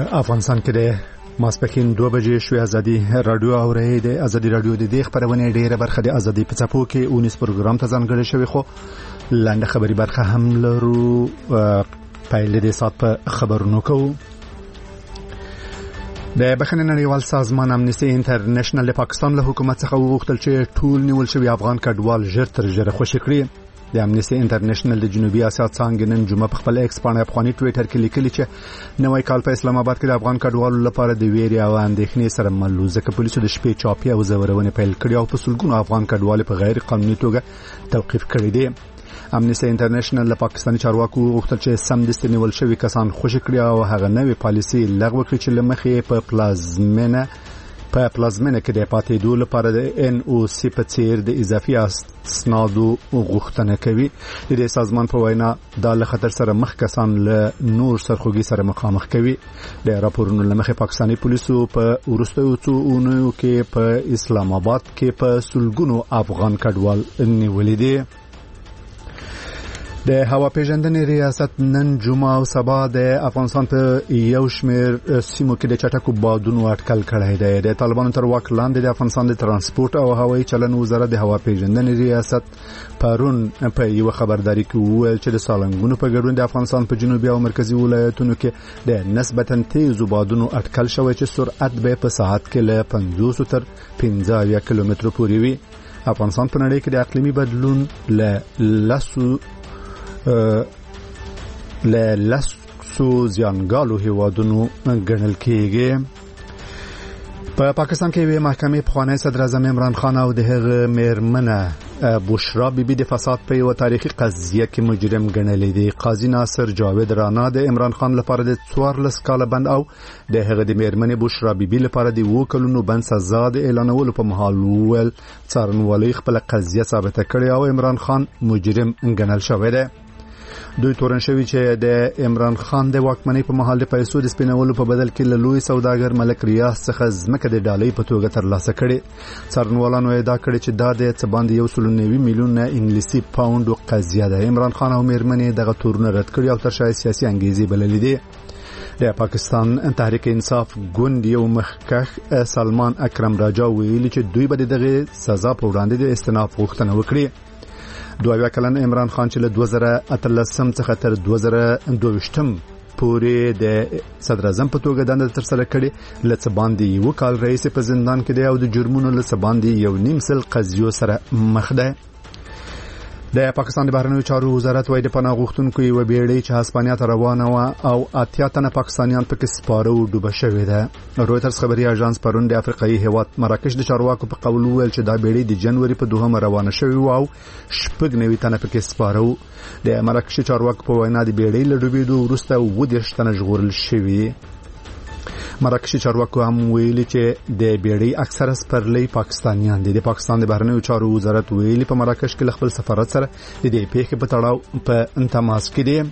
افغانستان کې د ماسپښین 2 بجې شوې ازادي رادیو اوري د ازادي رادیو د دې خبرونه ډیره برخه د ازادي په چاپو کې 19 پروګرام ته ځانګړی شوی خو لاندې خبري برخه هم لرو پایلې د سات په خبرونو کوو. د بخښنې نړیوال سازمان امنیستي انټرنیشنل د پاکستان له حکومت څخه وغوښتل چې ټول نیول شوی افغان کډوال ژر تر ژره خوشي کړي. د امنیستي انټرنیشنل د جنوبي اسیا څانګې نن جمعه په خپل ایکس باندې افغاني ټویټر کې لیکلي چې نوې کال په اسلام آباد کې د افغان کډوالو لپاره د ویرې او اندېښنې سره مل و، ځکه پولیسو د شپې چاپي او زورونې پیل کړې او په سلګونو افغان کډوال په غیر قانوني توګه توقيف کړي دي. امنیستي انټرنیشنل له پاکستاني چارواکو وغوښتل چې سمدستي نیول شوی کسان خوشي کړي او هغه نوې پالیسي لغوه کړي چې لمخې په پلازمینه کې د پاتېدو لپاره د NOC په څیر د اضافي اسنادو غوښتنه کوي. د دې سازمان په وینا د خطر سره مخ کسان له نور سرخوږي سره مخامخ کوي. د راپورونو لمخې پاکستاني پولیسو په وروستیو څو اونیو کې په اسلام آباد کې په سلګونو افغان کډوال نیولې دي. د هوا پیژندنې ریاست نن جمعه او سبا د افغانستان په یو شمېر سیمو کې د چټکو بادونو اټکل کړی دی. د طالبانو تر واک لاندې د افغانستان د ترانسپورت او هوایي چلن وزارت د هوا پیژندنې ریاست پرون په یو خبرداري کې وویل چې د سالنګونو په ګډون د افغانستان په جنوبي او مرکزي ولایتونو کې د نسبتاً تیزو بادونو اټکل شوی چې سرعت به په ساعت کې له 50 تر 55 کیلومترو پورې وي. افغانستان په نړۍ کې د اقلیمي بدلون لسو زیانګالو هیوادونو ګڼل کېږي. په پاکستان کې وی محکمې پخوانی صدر اعظم عمران خان او د هغه میرمنه بشرا بیبي د فساد په یو تاریخي قضیه کې مجرم ګڼلې دي. قاضي ناصر جاوید رانا د عمران خان لپاره د 14 کال بند او د هغه د میرمنې بشرا بیبي لپاره د 2 کلونو بند سزا د اعلانولو په مهال ویل څارنوالۍ خپل قضیه ثابته کړې او عمران خان مجرم ګڼل شوی دی. دوی تورن شوی چې د عمران خان د واکمنۍ په مهال د پیسو د سپینولو په بدل کې له لوی سوداګر ملک ریاض څخه ځمکه د ډالۍ په توګه ترلاسه کړي. څارنوالانو ادعا کړې چې دا د څه باندې 190 میلیون انګلیسي پاوند قضیه ده. عمران خان او میرمنې دغه تورونه رد کړي او تر شای سیاسي انګیزې بللې دي. د پاکستان تحریک انصاف ګوند یو مخکښ سلمان اکرم راجا ویلي چې دوی به دغه سزا په وړاندې د استئناف غوښتنه وکړي. 22 کلن عمران خان چې له 2013 څخه تر 2022 پورې د صدر اعظم په توګه دنده ترسره کړې، لڅ باندې یو کال رئیس په زندان کې دی او د جرمونو لڅ باندې یو نیم سل قضیو سره مخ ده. د پاکستان د بهرنیو چارو وزارت وايي د پناه غوښتونکو یو بیړۍ چې هسپانیا ته روانه و او 80 تنه پاکستانیان پکې سپاره او ډوبه شوې ده. رويټرز خبري اژانس پرون د افریقایي هیواد مراکش د چارواکو په قول ویل چې دا بیړۍ د جنوري په 2 روانه شوې و او 90 تنه پکې سپاره و. د مراکش چارواکو په وینا د بیړۍ له ډوبېدو وروسته 20 تنه ژغورل شوي. مراکشي چارواکو هم ویلي چې د بیړۍ اکثره سپرلي پاکستانیان دي. د پاکستان د بهرنیو چارو وزارت ویلي په مراکش کې خپل سفارت سره د دې پیښې په تړاو په تماس کې دي.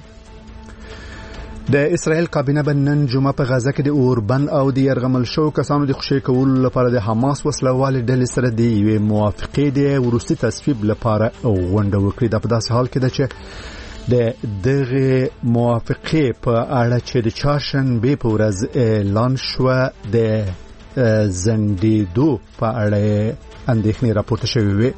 د اسرائیل کابینه نن جمعه په غزه کې د اوربند او د يرغمل شو کسانو د خوشی کولو لپاره د حماس وسلوال ډلې سره د یوې موافقې د ورستي تصویب لپاره غونډه وکړه. د په داسې حال کې ده چې د دغه موافقه په اړه چې د چهارشنبه په ورځ اعلان شو د زندیدو په اړه اندېښنې راپورته شوې وي.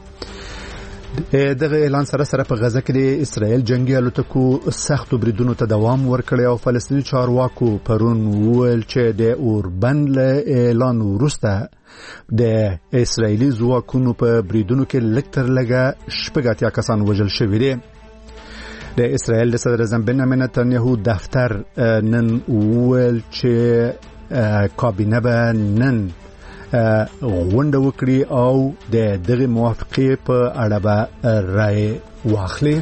دغه اعلان سره په غزه کې د اسرائیل جنگي الوتکو سخت بریدونو ته دوام ورکړی او فلسطیني چارواکو پرون ویل چې د اوربند له اعلان وروسته د اسرائیلي ځواکونو په بریدونو کې لکټر 80 کسان وژل شوي دي. د اسرائیل د صدر اعظم بنیامین نتانیاهو دفتر نن ویل چې کابینه به نن غونډه وکړي او د دغه موافقه په اړه به رائے واخلي.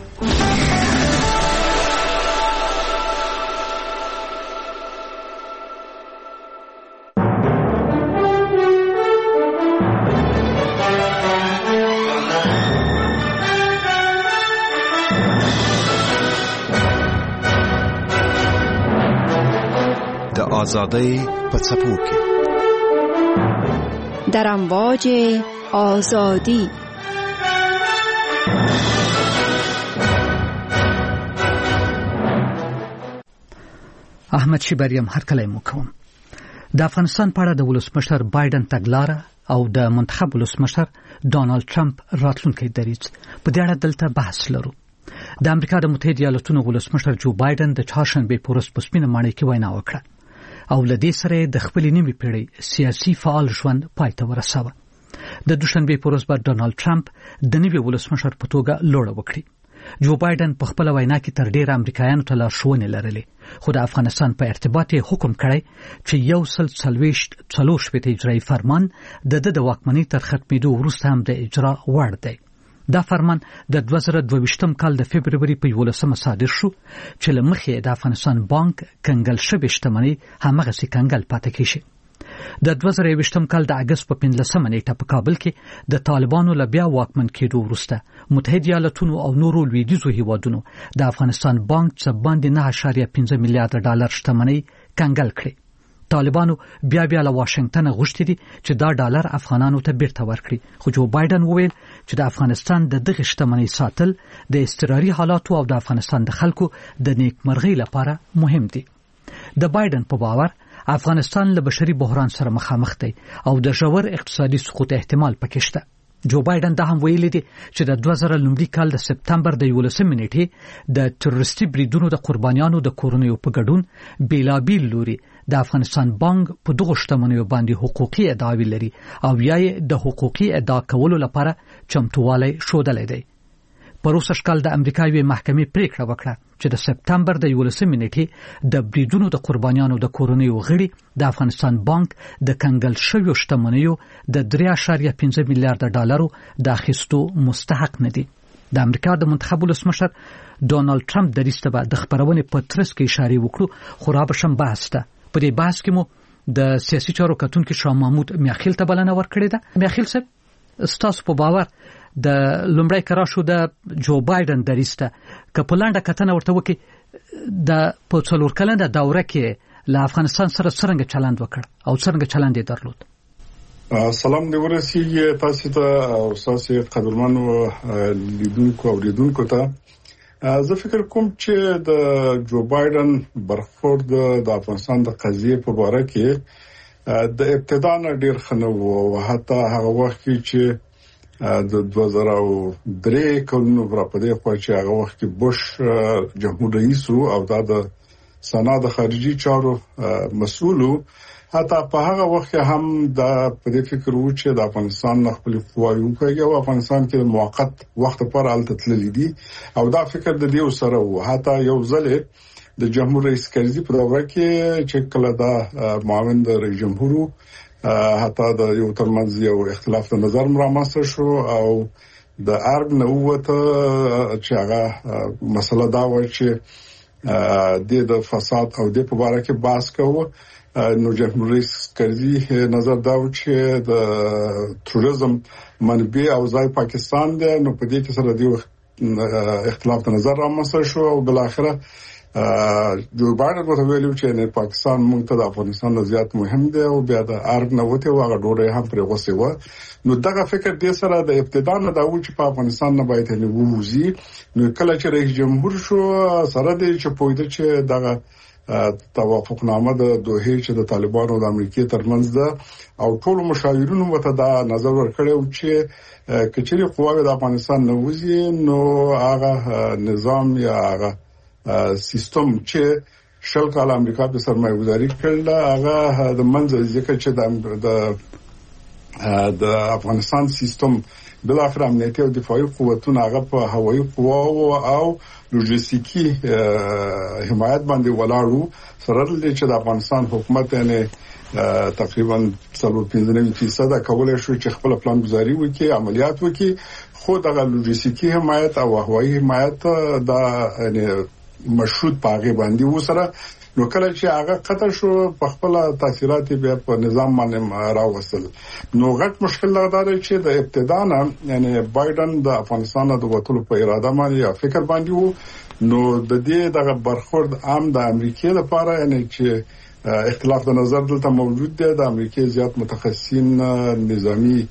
د آزادۍ په څپو کې در امواج آزادی احمد شیبریم هرکلی مو کوم. د افغانستان په اړه د ولسمشر بایدن تګلاره او د منتخب ولسمشر ډانلډ ټرمپ راتلونکي دریځ په دې اړه دلته بحث لرو. د امریکا د متحده ایالاتونو ولسمشر جو بایدن د چهارشنبه په ورځ په سپینه ماڼۍ کې وینا وکړه او لدې سره د خپل نیمه پیړۍ سیاسي فعال ژوند پای ته ورساوه. د دوشنبه په ورځ به ډانلډ ټرمپ د نوي ولسمشر په توګه لوړه وکړي. جو بایدن په خپل وینا کې تر ډیره امریکایانو ته لارښوونې لرلې، خو د افغانستان په ارتباط یې حکم کړی چې 144 اجرایي فرمان د واکمنۍ تر ختمېدو وروسته هم د اجرا وړ دی. دا فرمان د 2022 کال د فبرवरी په 11 صادر شو چې له مخې د افغانستان بانک کنګل شوې شتمنۍ همغسې کنګل پاتې کیږي. د 2023 کال د اگست په 15 نیټه په کابل کې د طالبانو له بیا واکمن کېدو وروسته متحده ایالاتونو او نورو لویدیځو هیوادونو د افغانستان بانک څخه باندې 9.5 میلیارډ ډالر شتمنۍ کنګل کړې. طالبانو بیا له واشنگټن غوښتي دي چې دا ډالر افغانانو ته بیرته ورکړي، خو جو بایدن وویل چې د افغانستان د دغه شتمنۍ ساتل د اضطراري حالاتو او د افغانستان د خلکو د نیکمرغۍ لپاره مهم دي. د بایدن په باور افغانستان له بشري بحران سره مخامخ دی او د ژور اقتصادي سقوط احتمال پکې شته. جو بایدن دا هم ویلي دي چې د 2000 لومړي کال د سپتمبر د 11 نیټې د تروریستي بریدونو د قربانیانو د کورونو په ګډون بیلابیل لوري د افغانستان بانک په دغه شتمنیو باندې حقوقي ادعاوې لري او یا د حقوقي ادعا کولو لپاره چمتووالی ښودلی دی. پروسه کال د امریکایي محکمې پریکړه وکړه چې د سپتمبر د 11 نیټې د بریدونو د قربانیانو د کورونو غړي د افغانستان بانک د کنګل شویو شتمنیو د 3.5 میلیارډ ډالرو د اخیستو مستحق نه دي. د امریکا د منتخب ولسمشر ډانلډ ټرمپ د ریسټبه د خبرونې په ترڅ کې اشاره وکړو، خو را بشم بحث ته. په دې بحث کې مو د سیاسي چارو کتونکو شاه محمود میاخیل ته بلنه ورکړې ده. میاخیل صاحب، ستاسو په باور د لومړی کرا شو د جو بایدن دریسته کپلانډه کتنه ورته وکي د په څلور کلنه دوره کې له افغانستان سره څنګه چلند وکړ او څنګه چلند یې درلود؟ سلام دی ورسیږي تاسو ته او تاسو قدرمنو لیدونکو او لیدونکو ته. زه فکر کوم چې د جو بایدن برخورد د افغانستان د قضیې په اړه کې د ابتدا نه ډیر خنو او حتی هغه وخت چې د 2003 کلونو په دې خوا چې هغه وخت کې بوش جمهور رئیس او د سنا د خارجي چارو مسؤلو، حتی په هغه وخت هم د په دې فکر و چې د افغانستان خپل قواوی وکړي او افغانستان کې موقت وخت پر الته تللی دي او دا فکر د دې سره و. حتی یو ځل د جمهور رئیس کرزي په دوره کې چې کله دا معاون د رئیس جمهور حتی د یو ترمنځ یو اختلاف د نظر رامنځته شو او د ارګ نه وته چې هغه مسله دا و چې د فساد او د په اړه کې بحث کوو. نو جمهور رئیس کرزي نظر دا و چې د تروریزم منبع او ځای پاکستان دی، نو په دې کې سره د اختلاف د نظر رامنځته شو او بل اخره جو بایدن په ویلو چې نه پاکستان موږ ته د افغانستان نه زیات مهم دی او بیا د ارګ نه وته واغه ډوړې هم پرې غوسه و. نو دغه فکر دې سره د ابتدا نه دا و چې په افغانستان نه باید نه ووزي. نو کله چې رئیس جمهور شو سره دې چې پوهیده چې دغه توافقنامه د دوحه چې د طالبانو او د امریکای ترمنځ ده او ټول مشاورینو وته دا نظر ورکړی چې کچېری قواوی د افغانستان نه وځي نو هغه نظام یا هغه سیستم چې شل کال امریکا په سرمایه‌گذاري کړل هغه د منځ ځکه چې د افغانستان سیستم بل اخر امنیتي او دفاعي قوتونه هغه په هوایي قواو او لوجستیکي حمایت باندې ولاړو سره چې د افغانستان حکومت نه تقریبا 95% کولای شو چې خپل پلان گزاري وکړي، عملیات وکړي، خو دغه لوجستیکي حمایت او هوایي حمایت دا مشروط پاغه باندې وسره. نو کله چې هغه قطع شو په خپل تاثیرات بیا په نظام باندې راوصل. نو غټ مشکل لري چې د ابتدا نه یعنی بایدن د افغانستان د وټولو په اراده باندې یا فکر باندې وو. نو د دې دغه برخورد عام د امریکای لپاره یعنی چې اختلاف د نظر دلته موجود دی. د امریکای زیات متخصصین نظامی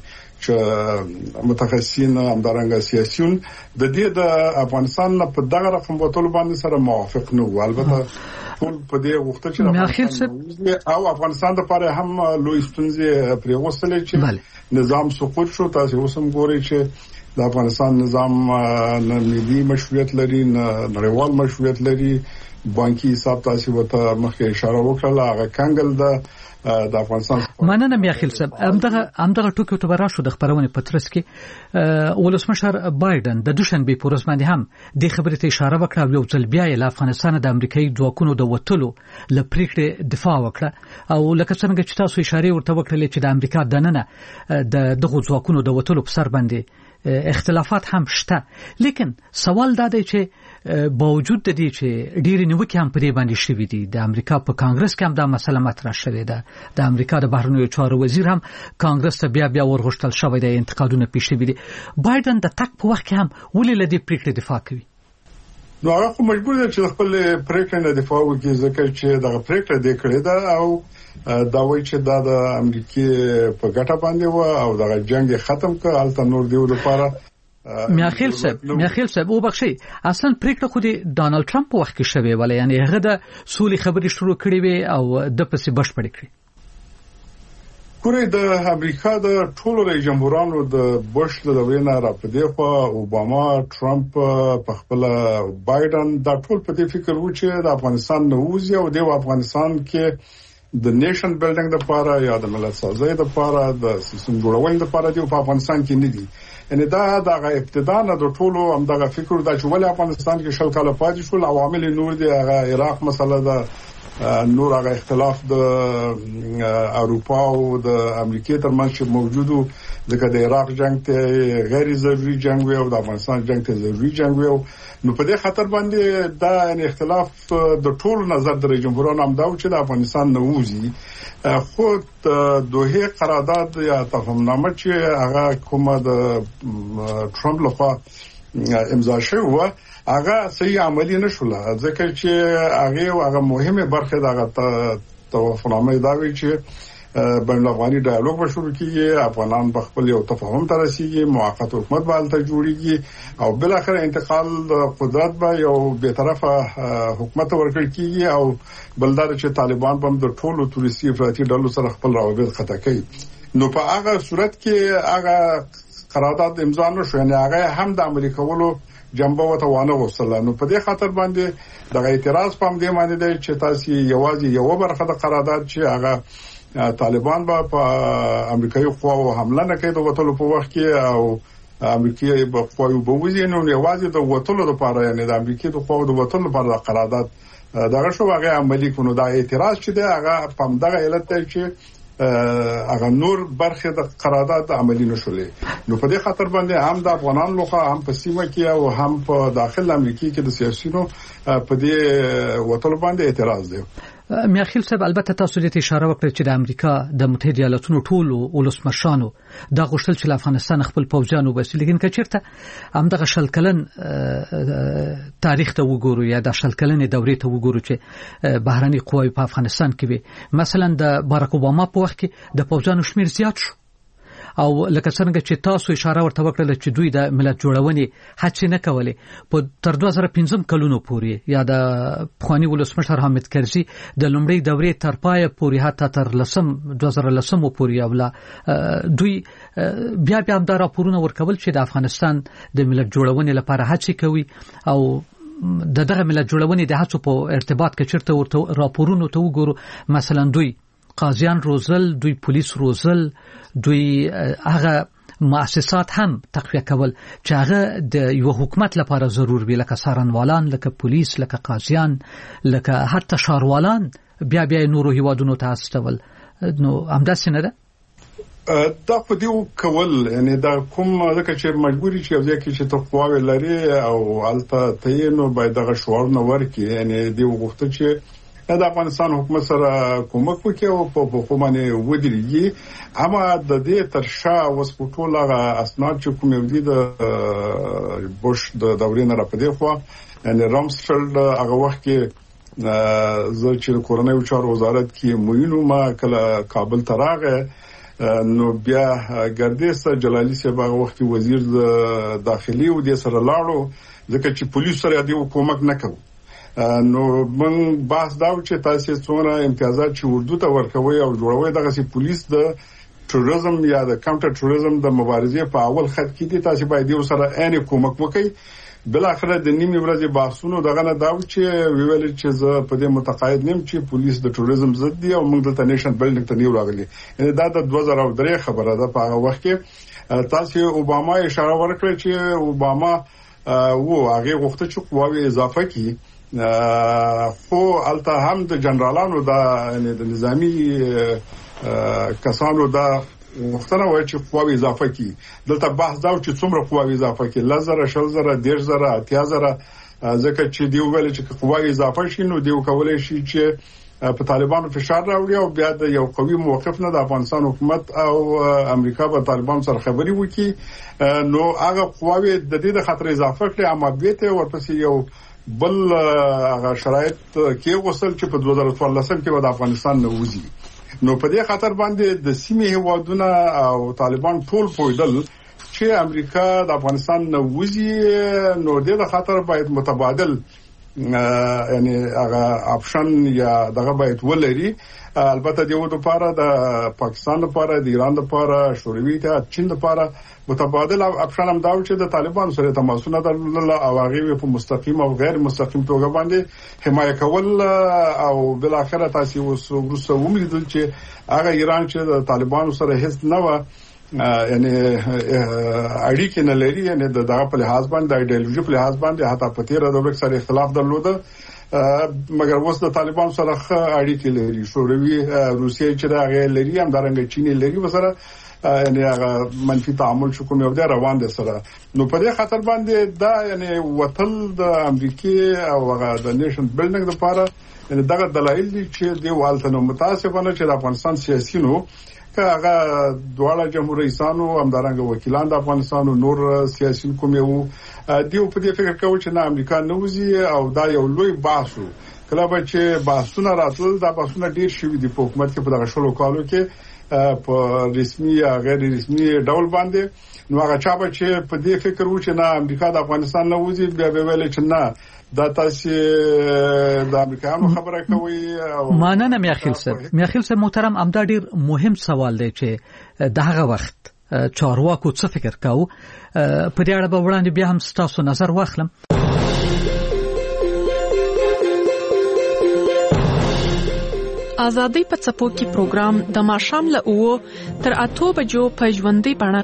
چې متخصصین همدارنګه سیاسيون د دې د افغانستان په دغه رقم بوتل باندې سره موافق نه و. البته ټول په دې وخت چې او افغانستان لپاره هم لوی ستونزې پرېغوستلې چې نظام سقوط شو. تاسو اوس هم ګورئ چې د افغانستان نظام نه ملي مشروعیت لري نه نړیوال مشروعیت لري. بانکي حساب تاسو ته مخکې اشاره وکړه هغه کنګل د افغانستان. مننه میاخیل صاحب. همدغه ټکو ته براشو د خبرونه پترس کې ولسمشر بایدن د دوشنبه په ورځ باندې هم د خبرې ته اشاره وکړه او یو ځل بیا له افغانستان د امریکایي ځواکونو د وټلو لپاره دفاع وکړه او لکه څنګه چې تاسو اشاره ورته وکړه چې د امریکا دننه دغه ځواکونو د وټلو په سر باندې اختلافات هم شته. لیکن سوال دا دی چې باوجود د دې چې ډېری نیوکې هم پرې باندې شوې دي د امریکا په کانګرس کې هم دا مسله مطرح شوې ده. د امریکا د بهرنیو چارو وزیر هم کانګرس ته بیا ورغښتل شوی دی انتقادونه پیښ شوي دي. بایدن د تک په وخت کې هم ولې له دې پریکړې دفاع کوي؟ نو هغه خو مجبور دی چې خپل پریکړه نه دفاع وکړي ځکه چې دغه پریکړه دې کړې ده او دا وایي چې دا د امریکای په ګټه باندې و او دغه جنگ ختم کړ الته نور دیو لپاره. میاخیل صاحب او بخشي اصلا پریکړه خو د ډانلډ ټرمپ په وخت کې شوه ولی یعنی هغه د سولې خبرې شروع کړې وي او د پسې بشپړې کړې. کورې د امریکا د ټولو رئیس جمهورانو د بوش د دورې نه راپدې خو اوباما ټرمپ په خپل بایدن دا ټول په دې فکر و چې د افغانستان نووزي او د افغانستان کې د نیشن بلډینګ لپاره یا د ملت سازۍ لپاره د سیستم جوړولو لپاره دی په افغانستان کې نه دي. یعنی دا د ابتدا نه د ټولو همدغه فکر دا چې ولې افغانستان کې شل کاله پاتې شول عوامل نور دي هغه عراق مسله ده نور هغه اختلاف د اروپا او د امریکا ترمنځ چې موجودو ځکه د عراق جنگ ته غیر ضروري جنگ وي او د افغانستان جنگ ته ضروري جنگ وي. نو په دې خاطر باندې دا یعنی اختلاف د ټول نظر د جمهوریت هم دا چې د افغانستان نووزي خو د دوه قرارداد یا تفاهمنامه چې هغه کومه د ټرمپ لخوا امضا شوی و هغه صحیح عملی نشول ځکه چې هغه مهمه برخه دغه تفاهمنامه دا وی چې بین الافغاني ډایالوګ به شروع کیږي افغانان په خپل یو تفاهم ته رسیږي موقت حکومت به الته جوړیږي او بل اخر انتقال د قدرت به یو به طرفه حکومت ورکړي کیږي او بلدار چې طالبان هم د ټولو توريستي افراطي ډلو سره خپل روابط قطع کوي. نو په هغه صورت کې هغه قرارداد امضا نشو یعنی هغه هم د امریکاولو جنبه وتوانه غوښتل. نو په دې خاطر باندې د اعتراض په دې باندې دی چې تاسو یوازې یو برخه د قرارداد چې هغه طالبان په امریکایي قواو حمله نه کوي د وټلو په وخت کې او امریکایي قواو به وځي نو یوازې د وټلو لپاره یعنی د امریکایي د قواو د وټلو لپاره قرارداد دغه شو هغه عملی کونو دا اعتراض چې دی هغه په دغه علت دی چې هغه نور برخه د قرارداد عملی نشولې. نو په دې خاطر باندې هم د افغانان لخوا هم په سیمه کې او هم په داخل امریکا کې د سیاسيونو په دې وټلو باندې اعتراض دی. میاخیل صاحب البته تاسو دې اشاره وکړه چې د امریکا د متحده ایالاتونو ټولو ولسمشرانو دا غوښتل چې افغانستان خپل پوځیان وباسي لیکن کچیرته همدغه شل کلن تاریخ ته وګورو یا د شل کلن دورې ته وګورو چې بهرني قواوی په افغانستان کې وي مثلا د باراک اوباما په وخت کې د پوځیانو شمیر زیات شو او لکه څنګه چې تاسو اشاره ورته وکړه چې دوی د ملت جوړونې هڅه نه کولې په تر 2015 کلونو پورې یا د پخوانی ولسمشر حامد کرزي د لومړۍ دورې تر پای پورې حتی تر 2010 پورې اوله دوی بیا هم دا راپورونه ورکول چې د افغانستان د ملت جوړونې لپاره هڅه کوي او دغه ملت جوړونې د هڅو په ارتباط کې چیرته ورته راپورونه ته وګورو مثلا دوی قاضیان روزل دوی پولیس روزل دوی هغه مؤسسات هم تقویه کول چې هغه د یو حکومت لپاره ضرور وي لکه سارنوالان لکه پولیس لکه قاضیان لکه حتی شاروالان بیا نورو هیوادونو ته استول. نو همداسې نه ده دا په دې کول یعنی دا کوم ځکه چې مجبوري چې ځکه چې ته قواوی لري او الته ته نو باید دغه شعار نو ورکې یعنی دی وغوښته چې د افغانستان حکومت سره کومک وکړي او په حکومت ودرېږي اما د دې ترشا وسپټول هغه اسناد چې کوم دي د بوش د دورې نه راپدې خو یعنی رامسفیلد هغه وخت کې زه چې کورنۍ چارو وزارت کې موینو ما کله کابل ته راغې نو بیا ګردیس جلالی صاحب هغه وخت وزیر داخلي او د سره لاړو ځکه چې پولیس سره دی کومک نکوي. نو من بحث داو چې تاسو څونه امتیازات چې اردو ته ورکوي او جوړوي دغه سي پولیس د ټوریزم یا د کاونټر ټوریزم د مبارزې په اول خط کې دي، تاسو باید یو سره عین کومک وکړي. بل اخره د نیمه ورځې بحثونو دغه نه داو چې ویل چې زه په دې متقاعد نیم چې پولیس د ټوریزم ضد دی او موږ د نېشن بلډینګ ته نیو راغلي. یعنی دا د 2003 خبره ده. په هغه وخت کې تاسو اوباما اشاره ورکړه چې اوباما هغه غوښته چې قواوی اضافه کړي، خو الته هم د جنرالانو یعنی د نظامی کسانو دا وختونه وایي چې قواوی اضافه کړي. دلته بحث دا چې څومره قواوی اضافه کړي، لزر شلزر دیرزر اتیازر، ځکه چې دی ویل چې قواوی اضافه شي نو دی کولای شي چې په طالبانو فشار راوړي او بیا د یو قوي موقف نه د افغانستان حکومت او امریکا په طالبان سره خبري وکړي. نو هغه قواوی د دې د خطر اضافه کړي، اما بیته ورپسې یو بل هغه شرایط کې وصل چې په 2014 کې د افغانستان نه وځي. نو په دې خاطر باندې د سیمې هیوادونه او طالبان ټول پویدل چې امریکا د افغانستان نه وځي، نو د خاطر باید متبادل یعنی هغه اپشن یا دغه باید ولري. البته دیو د پاره د پاکستان لپاره، د ایران لپاره، شوروي اتحاد، چین لپاره متبادل اپشن هم دا و چې د طالبان سره تماسونه درلودل او هغه په مستقیم او غیر مستقیم توګه باندې حمایه کول. او بل اخر تاسو وروسته وملیدل چې هغه ایران چې د طالبان سره هیڅ نه و یعنی اړیکې نه لري، یعنی دغه په لحاظ باندې د ایدئولوژي په لحاظ باندې حتی په تیر دورې سره اختلاف درلوده، مګر اوس د طالبان سره اړیکې لري. شوروي روسیې چې هغه لري، هم دارنګ چین لري وسره، یعنی هغه منفي تعامل شو کوم یو د روان دي سره. نو په دې خاطر باندې دا یعنی وتل د امریکای او هغه د نیشن بلډینګ لپاره یعنی دغه دلایل دي چې دی والته نو متاسفانه چې د افغانستان سیاسيونو هغه دواړه جمهور رئیسانو همدارنګه وکیلان د افغانستان او نور سیاسيون کوم یو دیو په دې فکر کوي چې نه امریکا نوځي او دا یو لوی بحث وو. کله به چې بحثونه راتل دا بحثونه ډیر شوي دي په حکومت کې په دغه شلو کالو کې په رسمي یا غیر رسمي ډول باندې. نو هغه چا به چې په دې فکر و چې نه امریکا د افغانستان نه وځي، بیا به ویل چې نه دا تاسو د امریکایانو خبره کوي. ماننه میاخیل صاحب محترم، امدا ډیر مهم سوال دی چې دغه وخت چارواکو څه فکر کاوه په دې اړه به وړاندې بیا هم تاسو نظر واخلم. آزادۍ په څپو کې پروګرام د ماښام له 9 تر 8 بجو په ژوندۍ بڼه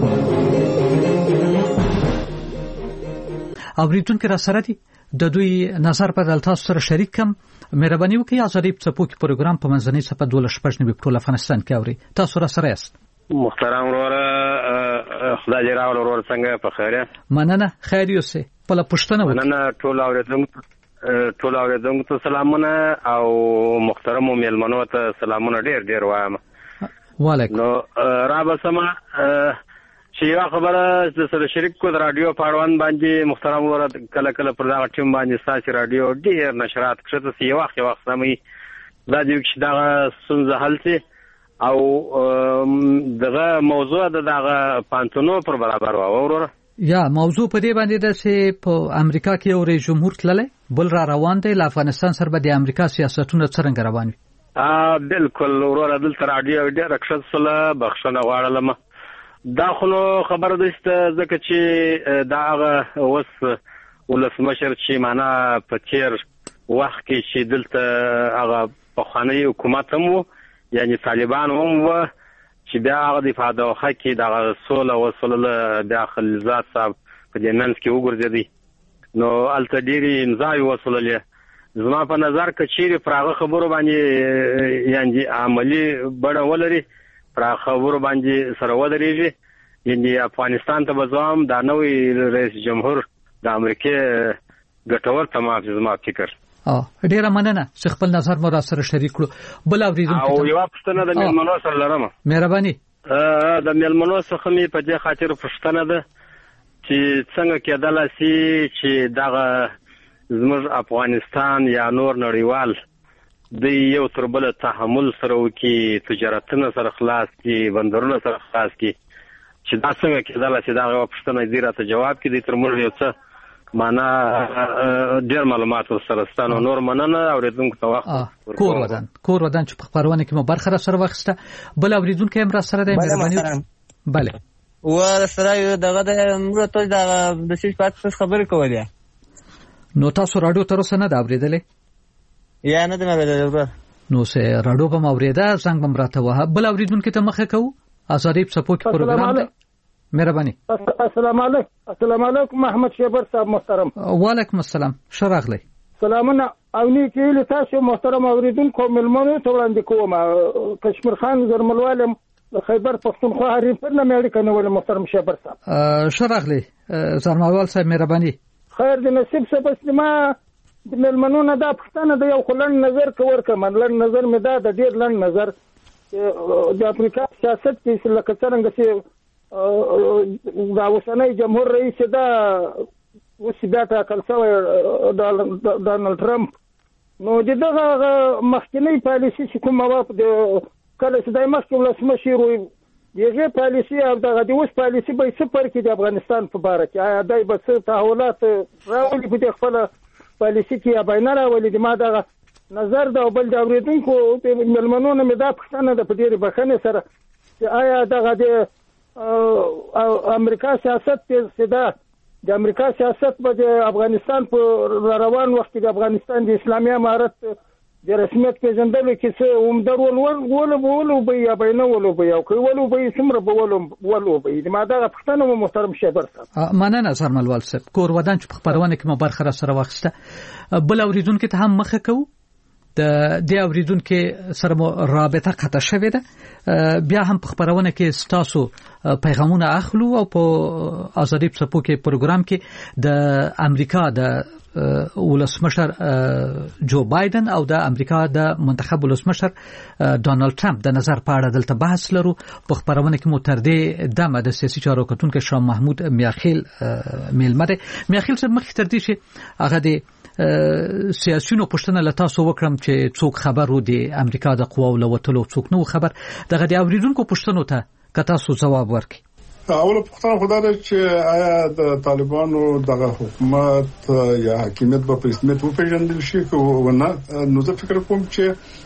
اوریدونکو را سره دي، د دوی نظر په دلته سره شریک کم. مهرباني وکړئ آزادۍ په څپو کې پروګرام په منځنۍ صفحه 12 په ټول افغانستان کې اوري. تاسو را سره یاست. محترم وروره، خدای دې راول ورور څنګه په خیره؟ مننه، خیر یوسه. په لا پښتنه وکړه. مننه ټول اوریدونکو ته سلامونه او محترم میلمنو ته سلامونه ډیر وایم. وعلیکم. نو را به سما چې یو خبره د سره شریک کو د رادیو پاړوان باندې محترم وروره کله کله پر دا ټیم باندې ساسي رادیو ډیر نشرات کړه چې یو وخت سمي دا چې دا سنځه حل او دغه موضوع دغه پانتونو پر برابر و وروره. یا موضوع په دې باندې ده چې په امریکا کې یو رئیس جمهور تللی بل را روان دی، افغانستان سره به د امریکا سیاستونه څنګه روان وي؟ بالکل وروره، دلته رادیو ډیر رخصت سره بخښنه غواړم. دا خو خبره ده ځکه چې دا اوس ولسمشر چې معنا په تیر وخت کې چې دلته هغه پخوانی حکومت هم یعنی طالبان هم و چې بیا هغه د فادوخه کې د سوله وصله داخل ذات صاحب په دې منځ کې وګرځېدی. نو الته ډېری امضای وصله زما په نظر کې چې پراغه خبرو باندې یعنی عملی بڑا ولري پر خبرو باندې سره ودرېږي. یعنی افغانستان ته بزوام دا نوې رئیس جمهور د امریکا ګټور تمام زما فکر. ډیره مننه چې خپل نظر مو را سره شریک کړو. بل اوریدونکو او یو پښتنه د میلمنو سره لرم. مهرباني. د میلمنو څخه می په دې خاطر پښتنه ده چې څنګه کېدل شي چې دغه زموږ افغانستان یا نور نړیوال د یو تر بل تحمل سره وکي تجارتونه سره خلاص کی بندرونه سره خلاص کی چې دا څنګه کېدل چې دا پښتنه دې راته جواب کړي تر موږ یو څه معنا ډېر معلومات سره ستانه نور مننه اوریدونکو ته وخت کور ودان چې په خبرونه کې مو برخه سره واخسته بل اوریدونکو هم را سره د مهرباني bale و سره دغه د موږ ته د سیس پات خبرې کولې نو تاسو رادیو تر اوسه نه دا اوریدلې یا نه د مې نو سه رادیو به اوریدا څنګه بم راته وه بل اوریدونکو ته مخه کو ازادي سپورټ پروګرام دی مهرباني السلام علیکم محمد شیبر صاحب محترم وعلیکم السلام شراغلی سلامونه او نیکی له تاسو محترم اوریدونکو ملمنو ته وړاندې کوم کشمیر خان زرملوالم خیبر پختونخوا هریپور نه مې کنه ول محترم شیبر صاحب شراغلی زرملوال صاحب مهرباني خیر د نصیب څه بس ما د ملمنو نه دا پښتنه د یو خلن نظر کور کمن لن نظر مې دا د ډیر لن نظر د افریقا سیاست کې لکه څنګه چې دا اوسنۍ جمهور رئیس دا اوس بیا ټاکل شوی ډونالد ټرمپ نو دغه مخکنی پالیسي چې کومه وه کله چې دای مخکې ولسمشر وي دغه پالیسي او دغه د اوس پالیسي به څه فرق د افغانستان په باره کې آیا دای به څه تحولات راولي په دې خپله پالیسي کې یا به نه راولي ما دغه نظر دا بل د اوریدونکو ملمنونه مې دا پوښتنه ده په ډېرې بښنې سره چې آیا دغه د امریکا سیاست چې دا د امریکا سیاست به د افغانستان په روان وخت کې د افغانستان د اسلامي امارت د رسمیت پیژندلو کې څه عمده رول ولوبي یا به نه ولوبي او که ولوبي څومره به ولوبي ما دغه پوښتنه مو محترم شیبر صاحب مننه زرملوال صاحب کور ودان چې په خبرونه کې مو برخه سره واخسته بل اوریدونکو ته هم مخه کو د اوریدونکو سره مو رابطه قطع شوې ده بیا هم په خبرونه کې ستاسو پیغامونه اخلو او په ازادي سپورټ کې پروګرام کې د امریکا د ولسمشر جو بایدن او د امریکا د منتخب ولسمشر ډونالد ټرمپ د نظر په اړه دلته بحث لرو په خبرونه کې مو تر دې دمه د سیاسي چارو کتونکو شاه محمود میاخیل میلمره میاخیل څخه مخکې تر دې چې هغه د سیاسيونو پښتنه لتا سو وکړم چې څوک خبر و دي امریکا د قواو لوتلو څوک نو خبر دغه د اوریدونکو پښتنو ته کتا سو جواب ورکړي اوله پښتنه خدای چې آیا د طالبانو دغه حکومت یا حکومت په رسمیت وپیژندل شي او نه نو زه فکر کوم چې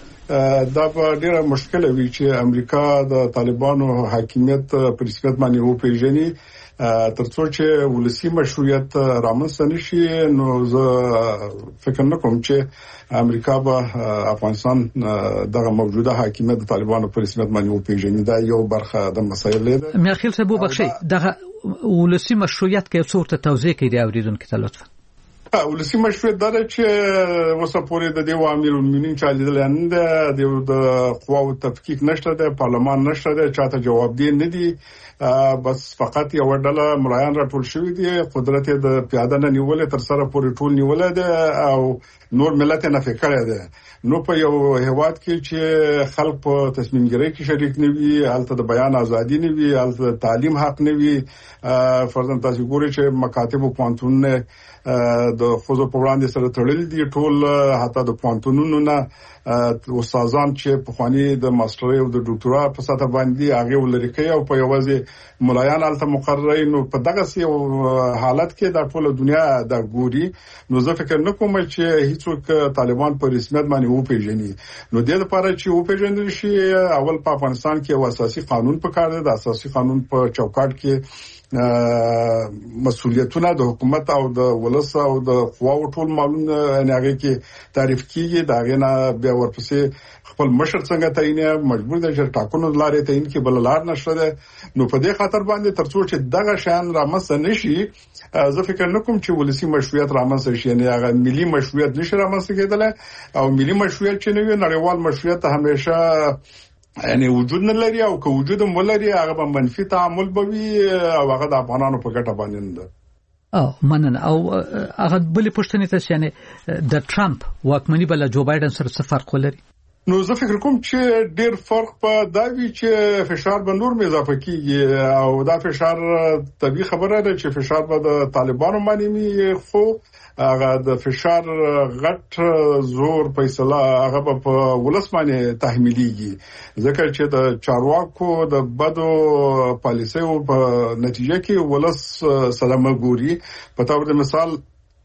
دا به ډیره مشکله وي چې امریکا د طالبانو حکومت په رسمیت باندې وپیژني ترڅو چې ولسی مشروعیت رامنځته نشي نو زه فکر نه کوم چې امریکا به افغانستان دغه موجوده حکومت د طالبانو په رسمیت باندې وپیژني دا یو برخه د مسایل دی میاخیل صاحب بخشي دغه ولسی مشروعیت کې څو ته توضیح کړي اوریدونکو ته لطفا ولسی مشروعیت دا چې وسه پورې د دیو امیر المؤمنین چې لیدل د قواو تفکیک نشته د پارلمان نشته د چاته جواب دی نه دی بس فقط یو ډله ملایان راټول شوی دي قدرت د پیاده نه نیولې تر سره پورې ټول نیولې ده او نور ملت نه فکر ده نو په یو هیواد کې چې خلک په تصمیم ګیرۍ کې شریک نه وي حالت د بیان ازادي نه وي حالت د تعلیم حق نه وي فرضاً تاسو ګورئ چې مکاتب او پوهنتونونه د خصوصي په وړاندې سره تړل دي ټول حتی د پوهنتونونو نه استادان چې په خواني د ماسترۍ او د ډاکټرا په سطح باندې هغه ولرکې او په یوازې ملایان الته مقررین نو په دغه سی حالت کې د ټول دنیا د ګوري نو زه فکر نه کوم چې هیڅوک طالبان په رسمیت باندې وپیژني نو د دې لپاره چې وپیژندل شي اول په افغانستان کې یو اساسي قانون پکار دی د اساسي قانون په چوکاټ کې مسؤلیتونه د حکومت او د ولس او د قواو ټول معلوم نه هغه کې تعریف کیږي دا غنه بیا ورپسې خپل مشر څنګه تعینه مجبور دي چې ټاکنو لارې تعین کې بل لار نشته نو په دې خاطر باندې ترڅو چې دغه شان رامنځته نشي زه فکر نکوم چې ولسی مشروعیت رامنځته شي نه هغه ملي مشروعیت نشي رامنځته کېدل او ملي مشروعیت چې نوې نړیوال مشروعیت همیشه یعنی وجود نه لري او که وجود هم ولري هغه به منفي تعامل به وي او هغه د افغانانو په ګټه باندې نه ده مننه او هغه بلې پوښتنې ته یعنی د ټرمپ واکمنۍ بل جو بایدن سره څه فرق ولري نو زه فکر کوم چې ډیر فرق په دا وی چې فشار به نور اضافه کیږي او دا فشار طبيعي خبره ده چې فشار به د طالبانو باندې خو هغه د فشار غټ زور فیصله هغه په ولس باندې تحمیلېږي ځکه چې د چارواکو د بدو پالیسیو په نتیجه کې ولس سلامه ګوري په تور د مثال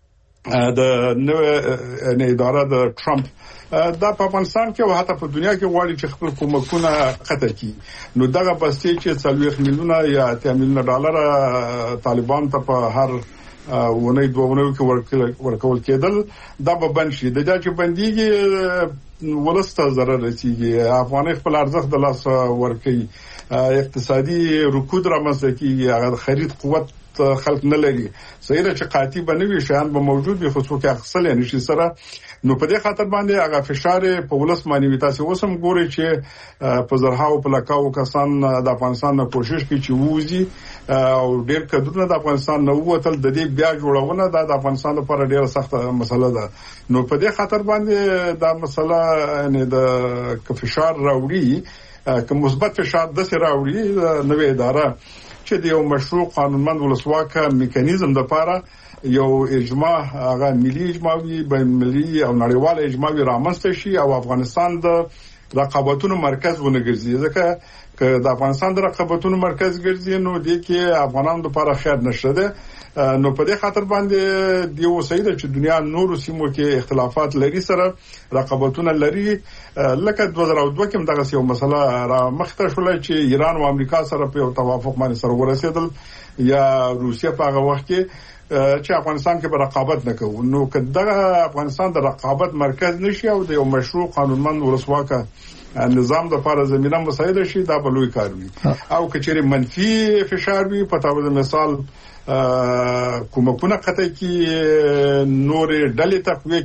د نوې اداره د ټرمپ دا په افغانستان کې او حتی په دنیا کې غواړي چې خپل کومکونه قطع کړي نو دغه بسته چې 40 میلیونه یا 80 میلیونه ډالر طالبان ته په هر ونې دوه کې ورکول کېدل دا به بند شي د چې بنديږي ولسته ضرر رسیږي افغاني خپل ارزښت د لاس ورکړي اقتصادي رکود رامنځته کیږي هغه خرید قوت خلک نه لري صحیح ده چې قاطی بنوي شیان به موجود وي خو څوک اخصل نشي سره نو په دې خاطر باندې هغه فشار په ولس باندې وي تاسو اوسم ګوري چې په زرهاو په لکاو کسان د افغانستان نه کوشش کوي چې ووزي او ډېر کډونه د افغانستان نه ووتل د دې بیا جوړونه د افغانستان لپاره ډېره سخته مسله ده نو په دې خاطر باندې دا مسله یعنی د فشار راوړي که مثبت فشار د سره راوړي نوې اداره چې د یو مشروع قانونمند ولسواکه میکانیزم د لپاره یو اجماع هغه ملي اجماع وي بین ملي او نړیوال اجماع رامنځته شي او افغانستان د رقابتونو مرکز ونګرځي ځکه که د افغانستان د رقابتونو مرکز ګرځي نو د کې افغانانو لپاره خیر نشته ده نو په دې خاطر باندې دی وسیده چې دنیا نور سیمو کې اختلافات لري سره رقابتونه لري لکه 2002 کې دغه یو مسله را مخته شول چې ایران او امریکا سره په توافق باندې سره ورسېدل یا روسیه په هغه وخت کې چې افغانستان کې به رقابت نکوي نو کله افغانستان د رقابت مرکز نشي او د یو مشروع قانونمند ولسواکه نظام د لپاره زمينه مساعده شي دا به لوی کار وي او کچېره منفي فشار وي په تاسو د مثال کومکونه قطع کی نور ډلې تقویه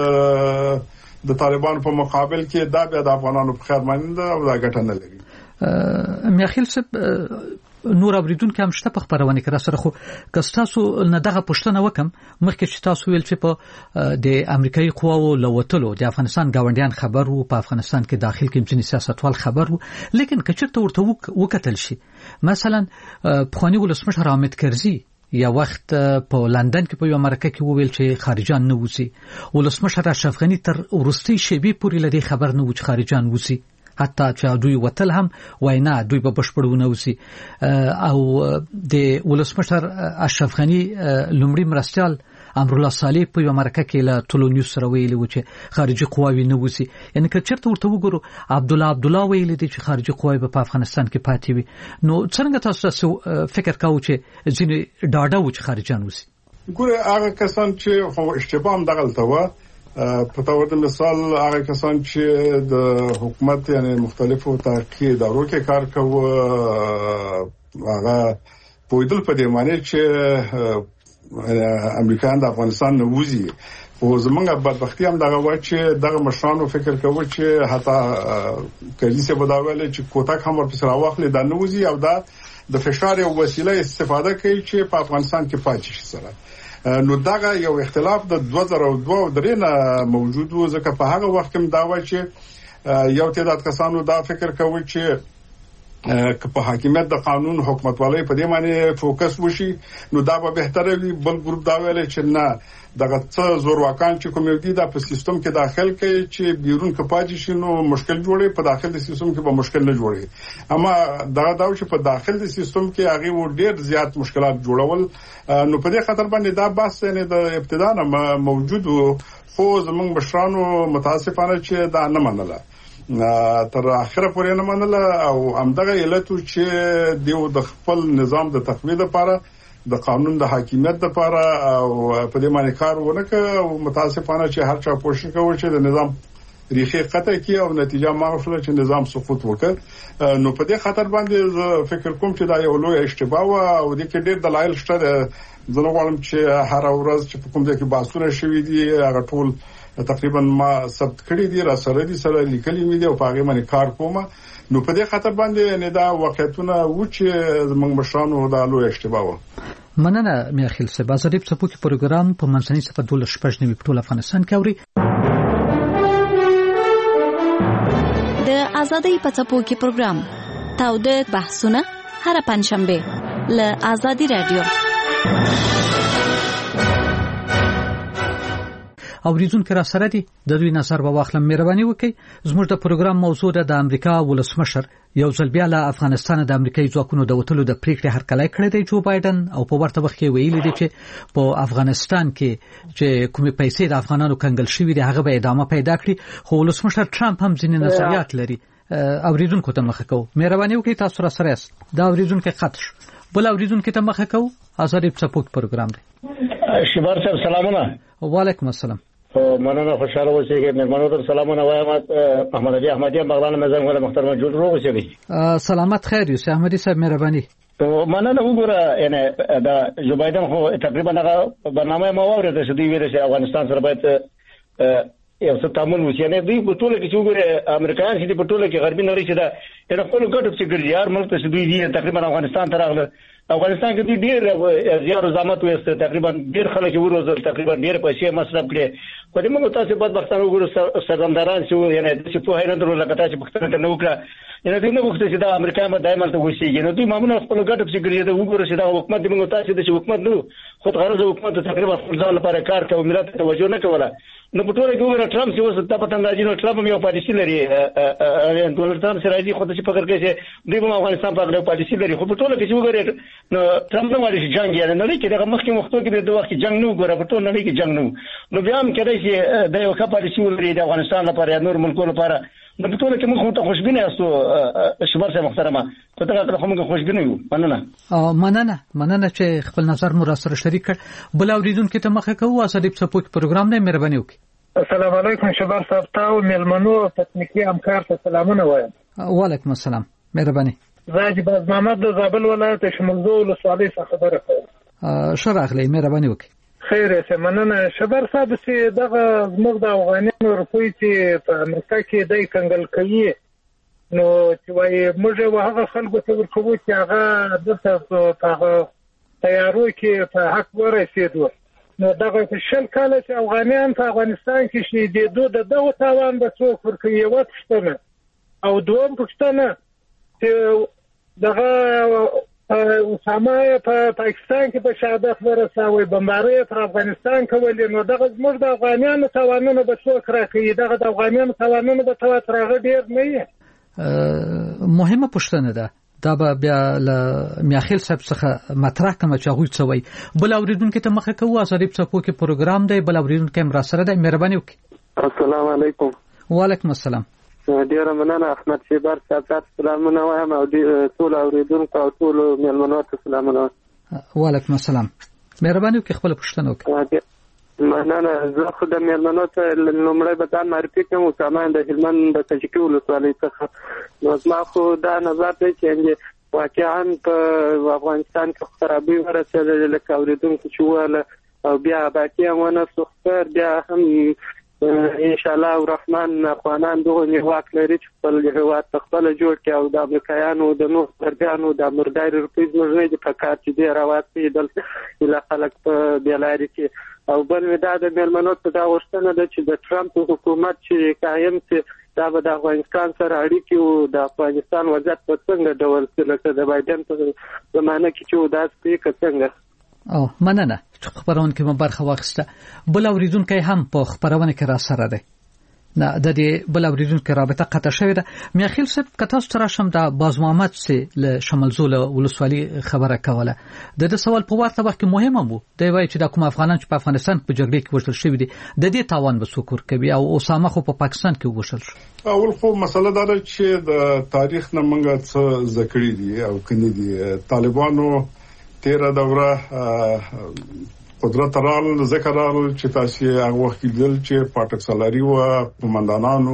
کی د طالبانو په مقابل کې دا بیا د افغانانو په خیر باندې او دا ګټه نه لري میخیل صاحب نور اوریدون کې هم شته په خبرونه کې را سره خو کستاسو نه دغه پښتنه وکم مخکې چې تاسو ویل چې په د امریکایي قواو لوتلو د افغانستان گاونډیان خبر وو په افغانستان کې داخل کې ځینې سیاستوال خبر وو لیکن کچرته ورته وکتل شي مثلا پخوانی ولسمشر حامد کرزي یا وخت په لندن کې په یو مرکه کې وویل چې خارجان نه وځي ولسمشر اشرف غنی تر ورستي شیبي پورې لدی خبر نه و چې خارجان وځي حتی چې دوی وتل هم وینا دوی په بشپړونه وسی او د ولسمشر اشرف غنی لومړی مرستيال امرالله صالح په یو مرکه کې له ټولنیوز سره ویلي و چې خارجي قواوی نه وسی یعنی که چیرته ورته وګورو عبدالله ویلي دی چې خارجي قواوی په افغانستان کې پاتې وي نو څنګه تاسو فکر کاوه چې ځینې ډاډه و چې خارجان وسی ګوره هغه کسان چې خو اشتباه هم دغلته و په تور د مثال هغه کسان چې د حکومت یعنی مختلفو تحقیقي ادارو کې کار کوي هغه په دې په دې معنی چې امریکایان د افغانستان نه وځي او زمونږ بدبختی هم دغه و چې دغه مشرانو فکر کوي چې حتی کله چې بداوله چې کوتک هم ورپسې راوخلې د نه وځي او دا د فشار یو وسیله استفاده کوي چې په افغانستان کې پاتې شي سره نو دغه یو اختلاف د 2002 درې نه موجود و ځکه په هغه وخت کې دا و چې یو تعداد کسانو دا فکر کوي چې په حاکمیت د قانون حکومتوالۍ په دې معنی فوکس وشي نو دا به بهتره وي بل ګروپ دا ویل چې نه دغه څه زورواکان چې کوم دي د سیستم کې داخل کوي چې بیرون کې پاتې شي نو مشکل جوړي په داخل د سیستم کې به مشکل نه جوړي اما دا چې په داخل د سیستم کې هغه و ډیر زیات مشکلات جوړول نو په دې خاطر باندې دا بحث نه د ابتدا نه موجود خو زمونږ مشرانو متاسفانه چې دا نه منله تر اخره پورې نه منله او همدغه علت چې دیو د خپل نظام د تقویه لپاره د قانون د حاکمیت لپاره او په دې معنی کار ونکړ او متاسفانه چې هر چا کوشش کوي چې د نظام ریخي قطع کی او نتیجه ما وشله چې نظام سقوط وکړ نو په دې خاطر باندې فکر کوم چې دا یو لوی اشتباه او د کې ډېر دلایل شته زه غواړم چې هر ورځ چې کوم ځای کې باسونه شوي دي هغه ټول تقریبا ما ثبت کړی دي را سره دي سره لیکلي مې دي او په هغه باندې کار کوم نو په دې خاطر باندې نه دا واقعیتونه و چې زموږ مشرانو دا لوی اشتباه و مننه میخیل صاحب از دې په پروګرام په منځنۍ صفه 12 شپږ نیمه په ټول افغانستان کې اوري د ازادۍ په څپو کې پروګرام تاوده بحثونه هر پنځشنبه له ازادي رادیو. اوریدونکو را سره دي د دوی نظر به واخلم. مهرباني وکړئ زموږ د پروګرام موضوع د امریکا ولسمشر یو ځل بیا له افغانستان د امریکایي ځواکونو د وټلو د پریکړې هرکلی کړی دی جو بایدن، او په ورته وخت کې ویلي دی چې په افغانستان کې چې کومې پیسې د افغانانو کنګل شوې دي هغه به ادامه پیدا کړي. خو ولسمشر ټرمپ هم ځینې نظریات لري. اوریدونکو ته مخه کوو. مهرباني وکړئ تاسو را سره یاست. دا اوریدونکو خاطر بل اوریدونکو ته مخه کوو. ازادي سپورت پروګرام دی. شبار صاحب سلامونه. وعلیکم السلام. مننه، خوشاله اوسئ. مهمانو ته سلامونه وایم. محمد علي احمدی بغلان مزن ولا محترم جوړ روغ اوسئ. سلامت خیر یوسف احمدی صاحب مهرباني. مننه. وګوره یعنی دا جو بایدن خو تقریبا هغه برنامه مو اورېده چې دوی ویل چې افغانستان سره باید یو څه تعامل وشي. یعنی دوی په ټوله کې چې وګوره امریکایان چې په ټوله کې غربي نړۍ چې دا یعنی خپل ګټو چې ګرځي هر ملک ته دوی دي تقریبا افغانستان ته راغله. افغانستان کې ډېر زیار زحمت وست، تقریبا ډېر خلک وروزل، تقریبا ډېر پیسې مصرف کړي. په دې موږ تاسو په بدبختانه وګورو سرګندران چې یعنی چې په هیله درو لکه تاسو پښتنه ته نو وکړه. یعنی دوی نه وخت چې دا امریکا ما دایمه ته وشيږي. نو دوی معمولا خپل ګټو چې ګرځي دا وګورو چې دا حکومت موږ تاسو د حکومت نو خود غرض حکومت تقریبا خپل ځان لپاره کار کوي، ملت ته توجه نه کوله. نو په ټوله کې وګوره ټرمپ چې اوس د پټن راځي نو ټرمپ یو پالیسي لري. ډونالد ټرمپ سره راځي خو د څه فکر کوي چې دوی په افغانستان په اړه پالیسي لري. خو په ټوله کې چې وګوره نو ټرمپ نو وايي چې جنگ یې نه لري چې دغه مخکې وختو کې د وخت جنگ نو وګوره په ټوله نړۍ کې جنگ نو بیا هم کېدای چې د یو ښه پالیسي ولري د افغانستان لپاره یا نور ملکونو لپاره. نو په ټوله کې موږ ته خوشبینه یاستو شبر صاحب محترمه. په دغه خو موږ خوشبینه یو. مننه چې خپل نظر مو را سره شریک کړ. بل اوریدونکو ته مخه کوو. ازادي سپورت پروګرام نه مهرباني وکړئ. السلام علیکم شبر صاحب تاو ملمنو تکنیکی همکار ته سلامونه وایم. وعلیکم السلام. مهرباني. زاجي باز محمد د زابل ولایت شمولزو ولسوالۍ څخه خبره کوم. شراغلی مهرباني وکړئ. خیر یې مننه شبر صاحب چې دغه زموږ د افغانانو روپۍ چې په امریکا کې دای کنګل کوي نو چې وایي موږ هغه خلکو ته ورکوو چې هغه دلته په تیارو کې په حق ورسېدو. نو دغه شل کاله چې افغانان په افغانستان کې شهیدېدو د دغه تاوان به څوک ورکوي؟ یوه پوښتنه. او دویم پوښتنه چې دغه اسامه په پاکستان کې په شهادت ورساوي، بمبارۍ پر افغانستان کولې، نو دغه زموږ د افغانانو تاوانونه به څوک راکوي؟ دغه د افغانانو تاوانونه به تر هغه ډېر نه وي. مهمه پوښتنه ده. دا به بیا له میاخیل صاحب څخه مطرح کوم چې هغه څه وایي. بل اوریدونکو ته مخه کوو. ازادي سپورت پروګرام دی. بل اوریدونکو هم را سره دی. مهرباني وکړئ. السلام علیکم. وعلیکم السلام. ډیر مننه احمد شیبر صاحب تاسو سلامونه وایم او ټول اوریدونکو او ټول مېلمنو ته سلامونه. وعلیکم السلام. مهرباني وکړئ خپل پوښتنه وکړئ. مننه. زه خو د مېلمنو ته لومړی به ځان معرفي کوم. اسامه د هلمند د کجکي ولسوالۍ څخه. نو زما خو دا نظر دی چې واقعا په افغانستان کې خرابي ورسېدلې لکه اوریدونکو چې وویله او بیا باقي هم ونه سختر بیا هم ان شاء الله الرحمن افغانان دغه واک لري چې خپل هیواد خپل جوړ کړي او د امریکایانو د نور سرګانو د مردار روپیز موږ نه دي په کار چې دی راوځي دلته اله خلک په بیلاري کې. او بل ودا د مېلمنو ته دا غوښتنه ده چې د ټرمپ حکومت چې قائم چې دا به د افغانستان سره اړیکې او د افغانستان وضعیت په څنګه ډول لکه د بایدن په زمانه کې چې داس کې څنګه. مننه خبرونه کې برخه واخیسته. بل اوریدونکو هم په خبرونه کې را سره دی. نه د دې بل اوریدونکو رابطه قطع شوې ده. میاخیل صاحب کته ستاره شم د باز محمد سي له شمالزول ولسوالۍ خبره کوله. د دې سوال په ورته وخت کې مهمه وو. دی وایي چې د کوم افغانان چې په افغانستان په جګړه کې وژل شوی دي د دې تاوان به څوک کوي او اسامه خو په پاکستان کې وژل شو. اول خو مسله دا ده چې د تاریخ نه موږ څه ذکرې دي او کني دي. طالبانو 13 دوره قدرت رال ذکر رال چې تاسو هغه وخت دل چې پاټک سالاری و قومندانانو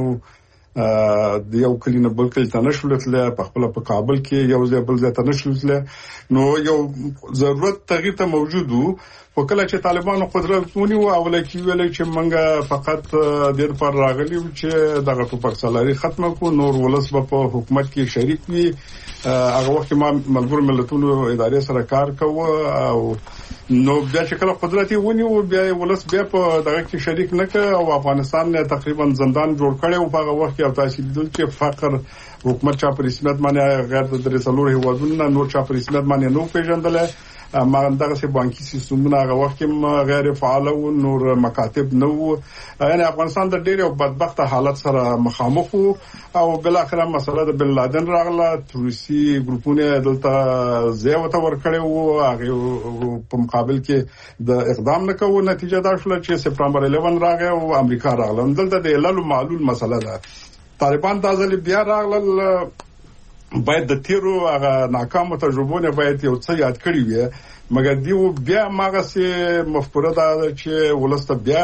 د یو کلینه بل کله تنشلتله په خپل په کابل کې یو ځای بل ځای تنشلتله. نو یو ضرورت تغییر ته موجود وو. وکړه چې طالبانو قدرت ونیو او لکه ویل چې منګه فقط ډیر پر راغلی چې دغه ټوپک سالاری ختمه کو نور ولس په حکومت کې شریک وي. هغه وخت ما ملګرو ملتونو ادارې سره کار کوو او نو بیا چې کله قدرت یې ونیو بیا ولس بیا په دغه کې شریک نه کړ او افغانستان نه تقریبا زندان جوړ کړي او په هغه وخت کې او تاسو لیدل چې فقر حکومت چا په رسمیت باندې غیر د درسلور هیوادونو نور چا په رسمیت باندې نو پیژندل ما دغه سي بانکي سیستمونه هغه وخت کې غیر فعال او نور مکاتب نو یعنی افغانستان د ډېر بدبخت حالت سره مخامخ او بل اخر مسله د بن لادن راغله تروریستي ګروپونه دلته زیاته ورکړي او هغه په مقابل کې د اقدام نکوه نتیجه دا شول چې سپتمبر 11 راغی او امریکا راغله دلته د علل معلول مسله ده طالبان د ځل بیا راغله باید د تیرو هغه ناکامو تجربونه باید یو څه یاد کړی وي مګر دیو بیا ماغه سي مفکوره ده چې ولسته بیا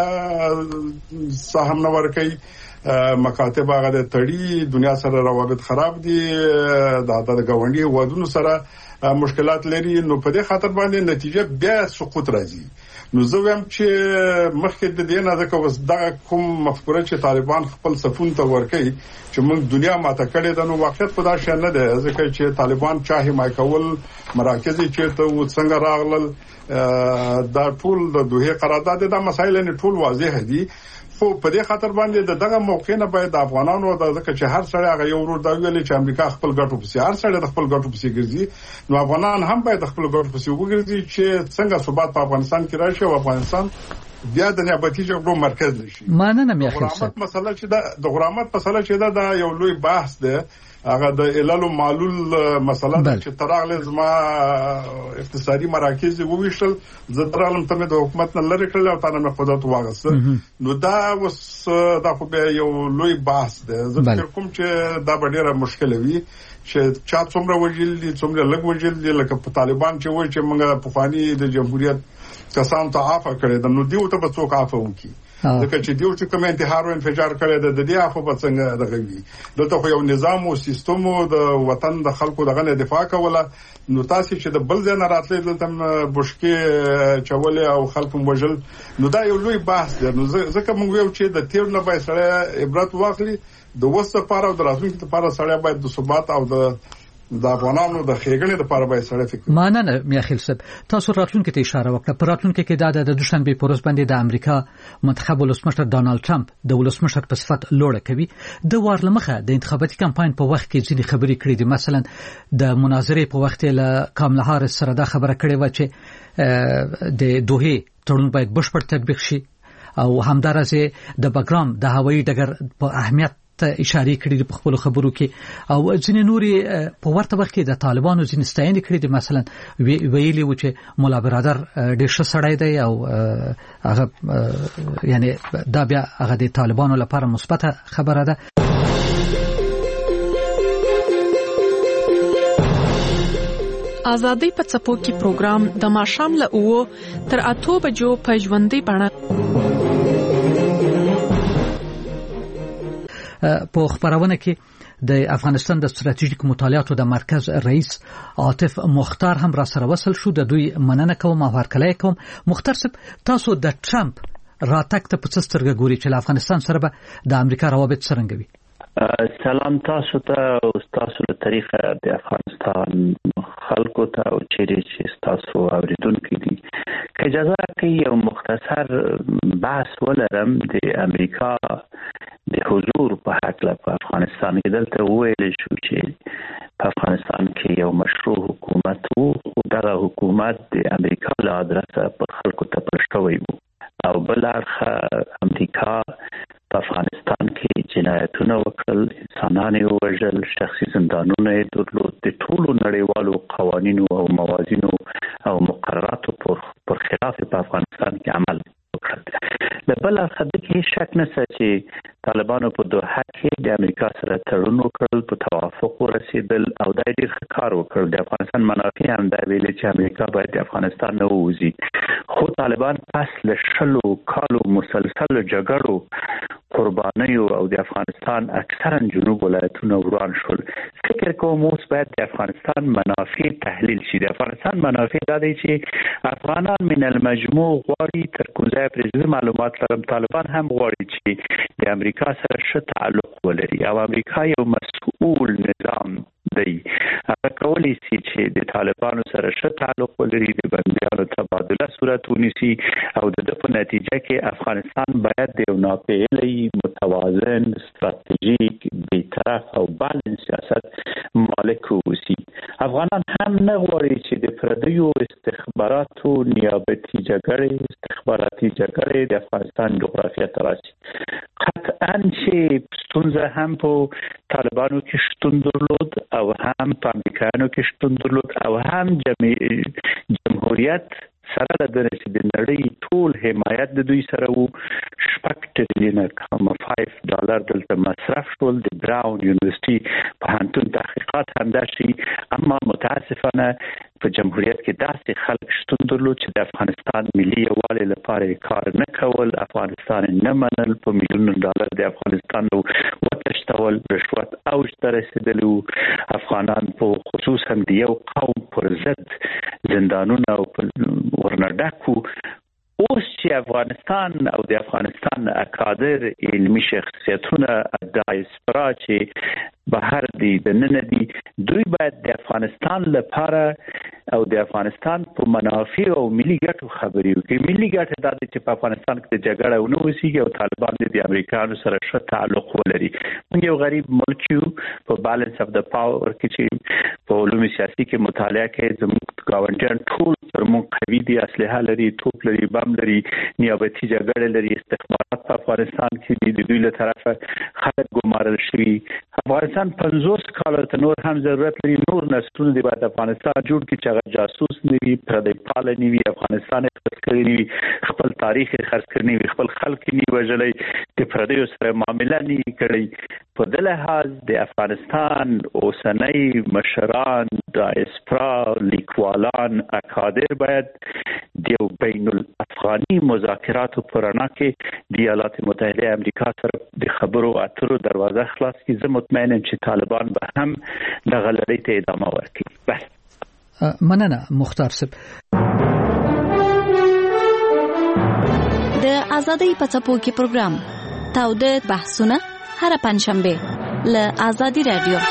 سهم نه ورکړي مکاتب هغه د تړي دنیا سره روابط خراب دي د غونډي ودونو سره مشکلات لري نو په دې خاطر باندې نتیجه بیا سقوط راځي نو زه وایم چې مخکې د دې نه ځکه وس دا کوم مفکوره چې طالبان خپل صفون ته ورکړي چې موږ دنیا ماته کړې ده نو واقعیت په دا شان نه ده ځکه چې طالبان چا حمایت کول مراکز چیرته و څنګه راغلل دا ټول د دوه قرارداد د مسایل نه ټول واضح دي خو په دې خاطر باندې دغه موقع نه باید افغانانو د ځکه چې هر سړی هغه یو ورور دا ویل چې امریکا خپل ګټو پسې هر سړی د خپل ګټو پسې ګرځي نو افغانان هم باید خپل ګټو پسې وګرځي چې څنګه ثبات په افغانستان کې راشي او افغانستان بیا د نیابتي جګړو مرکز نشي مانه مې اخیسته غرامت مسله چې د غرامت مسله چې دا یو لوی بحث ده هغه د علل او معلول مسله ده چې تراغله زما اقتصادي مراکز وویشل زه درالم ته د حکومت نه لری کړل او تاسو مې قدرت واغسته نو دا وس دا خو به یو لوی بحث ده زه فکر کوم چې دا ډیره مشکله وي چې چا څومره وجل دي څومره لږ وجل دي لکه په طالبان چې وایي چې موږ په فانی د جمهوریت کسان ته عفو کړی د نو دیو ته به څوک عفو وکړي ځکه چې دیو چې کوم انتحار او انفجار کړی د دې عفو به څنګه دغه وي دلته خو یو نظام او سیستم د وطن د خلکو دغه دفاع کوله نو تاسو چې د بل ځای نه راتلې دلته بشکې چولې او خلکو وژل نو دا یو لوی بحث دی نو ځکه موږ یو چې د تیر نه به سره عبرت واخلي د وسه لپاره او د راتلونکي لپاره سره باید د ثبات او د افغانانو د خېګنې لپاره باید سره فکر ماننه میاخیل صاحب تاسو راتلونکي ته اشاره وکړه پر راتلونکي کې د دوشنبه پروز باندې د امریکا منتخب ولسمشر ډانلډ ټرمپ د ولسمشر په صفت لوړه کوي د وارلمخه د انتخاباتي کمپاین په وخت کې ځینې خبرې کړې دي مثلا د مناظرې په وخت له کاملا هاریس سره دا خبره کړې و چې د دوه تړون باید بشپړ تطبیق شي او همدارسه د بګرام د هوایي ډګر په اهمیت ته اشاره کړې په خپل خبرو کې او ځینې نوري په ورته وخت کې د طالبانو ځینې ستاینې کړې دي مثلا ویلي و چې مولا برادر ډېر ښه سړی دی او هغه یعنی دا بیا هغه د طالبانو لپاره مثبت خبره ده ازادي په څپو کې پروګرام د ماښام له 9 تر 8 بجو په ژوندۍ بڼه په خبرونه کې د افغانستان د ستراتیژیک مطالعاتو د مرکز رئیس عاطف مختار هم را سره وصل شو د دوی مننه کوم او هرکلی کوم مختار صاحب تاسو د ټرمپ راتګ ته په سترګه ګوري چې افغانستان سره به د امریکا روابط څنګه وي سلام تاسو ته او تاسو له طریقه د افغانستان خلکو ته او چې تاسو اوریدونکو دي که اجازه کوي یو مختصر بحث ولرم د امریکا د حضور په حق په افغانستان کې دلته ویل شو چې په افغانستان کې یو مشروع حکومت وو او دا حکومت د امریکا له ادرسه په خلکو ته پرشوي وو او بل اړخ امریکا په افغانستان کې جنایتونه وکړل انسانان یې وژل شخصي زندانونه یې درلود د ټولو نړیوالو قوانینو او موازینو او مقرراتو پر خلاف په افغانستان کې عمل د بل اړخ د هیڅ شک نشته چې طالبانو په دوحه کې د امریکا سره تړون وکړل په توافق ورسېدل او دا ډېر ښه کار وکړ د افغانستان منافع هم دا ویل چې امریکا باید د افغانستان نه ووځي خو طالبان پس له 10 کالو مسلسل جګړو قربانیو او د افغانستان اکثرا جنوب ولایتونه وران شول فکر کوم اوس باید د افغانستان منافع تحلیل شي د افغانستان منافع دا دی چې افغانان من المجموع غواړي تر کومه پرېږدي معلومات لرم طالبان هم غواړي چې د امریکا سره ښه تعلق ولري او امریکا یو مسؤل نظام دی هغه کولی شي چې د طالبانو سره ښه تعلق ولري، د بندیانو تبادله صورت ونیسي او د په نتیجه کې افغانستان باید د یو ناپېیلی متوازن ستراتیژیک بیطرف او بالانس سیاست مالک اوسي. افغانان هم نه غواړي چې د پردیو استخباراتو نیابتي جګړې استخباراتي جګړې د افغانستان جغرافیه ته راشي. قطعا چې ستونزه هم په طالبانو کې شتون درلود او هم په امریکایانو کې شتون درلود او هم جمهوریت سره د نړۍ ټول حمایت د دوی سره وو. $5 دلته مصرف شول. د براون یونیورسيټي په هانتون تحقیقات هم داشي، اما متاسفانه په جمهوریت کې داسې خلک شتون درلود چې د افغانستان ملي یووالي لپاره کار نه کول، افغانستان نه منل، په میلیونونو ډالر د افغانستان وتشتول، رشوت اوج ته رسیدلی، افغانان په خصوصا د یو قوم پر ضد زندانونه او ورنډکو. اوس چې افغانستان او د افغانستان اکادر علمي شخصیتونه دایسپرا چې بهر دي د نن دي، دوی باید د افغانستان لپاره او د افغانستان په منافع او ملي ګټو خبرې وکړي. ملي ګټه دا ده چې په افغانستان کې د جګړه ونه وسیږي او طالبان د امریکایانو سره ښه تعلق ولري. موږ یو غریب ملک یو، په بالانس اف د پاور کې چې په علوم سیاسي کې مطالعه کوي، زموږ ګاونډیان ټول تر موږ قوي دي، اسلحه لري، توپ لري، بم لري، نیابتي جګړه لري، استخبارات په افغانستان کې دي، د دوی له طرفه خلک ګمارل شوي. افغانستان 50 کال ته نور هم ضرورت لري، نور نسلونه دی باید افغانستان جوړ کړي چې هغه جاسوس نه وي، پردی پال نه وي، افغانستان خرڅ کړی نه وي، خپل تاریخ خرڅ کړی نه وي، خپل خلک نه وژلي، د پردیو سره معامله نه کړی. په دې لحاظ د افغانستان اوسنۍ مشران، دایسپرا، لیکوالان، اکادر باید د بین الافغاني مذاکراتو پر رڼا کې د ایالات متحده امریکا سره د خبرو اترو دروازه خلاص کړي. زه مطمئنم چې طالبان به هم دغه لړۍ ته ادامه ورکړي. بس مننه مختار صاحب. د ازادۍ په څپو کې پروګرام تاوده بحثونه هر پنځشنبه له ازادي رادیو.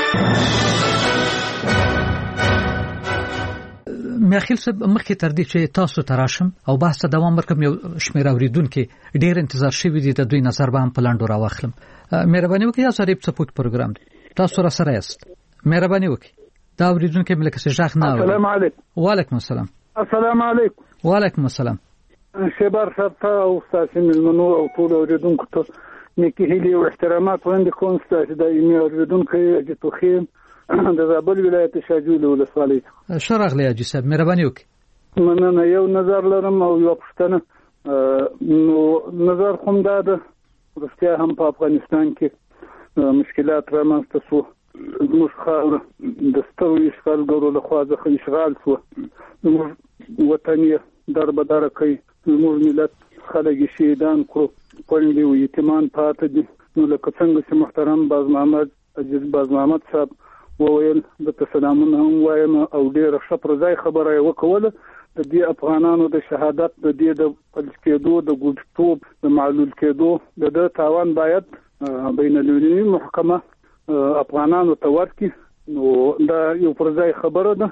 میاخیل صاحب، مخکې تر دې چې تاسو تراشم او بحث ته دوام ورکړم، یو شمېر اوریدونکو ډېر انتظار شوی دي د دوی نظر به هم په لاندو راوخلم. مهرباني وکړئ، ازادۍ په څپو کې پروګرام دی، تاسو را سره یاست، مهرباني وکړئ. دا اوریدونکو ملک سجاخ نه. السلام علیکم. وعلیکم السلام. السلام علیکم. وعلیکم السلام. شبار صاحب او استاد ملمنو او ټول اوریدونکو ته نیکی هیلې او احترامات وړاندې کوم. ستاسو د ایمي اوریدونکو چې توخیم د زابل ولایت شاجوی ولسوالۍ. شرغلی اجي صاحب، مهرباني وکړئ. مننه. یو نظر لرم او یو پوښتنه. نو نظر کوم دا ده، رښتیا هم په افغانستان کې مشکلات رامنځته شو. زموږ خاوره د سترو اشغالګرو لخوا څخه اشغال شو، زموږ وطن یې دربدره کوي، زموږ ملت خلک شهیدان کړو، کونډې او یتیمان پاتې دي. نو لکه څنګه چې محترم باز محمد صاحب وویل، د تسلامونه هم وایم او ډېره ښه پر ځای خبره یې وکوله. د دې افغانانو د شهادت، د دې د فلج کېدو، د ګوډتوب، د معلول کېدو د تاوان باید بین المللي محکمه افغانانو ته ورکړي. نو دا یو پر ځای خبره ده.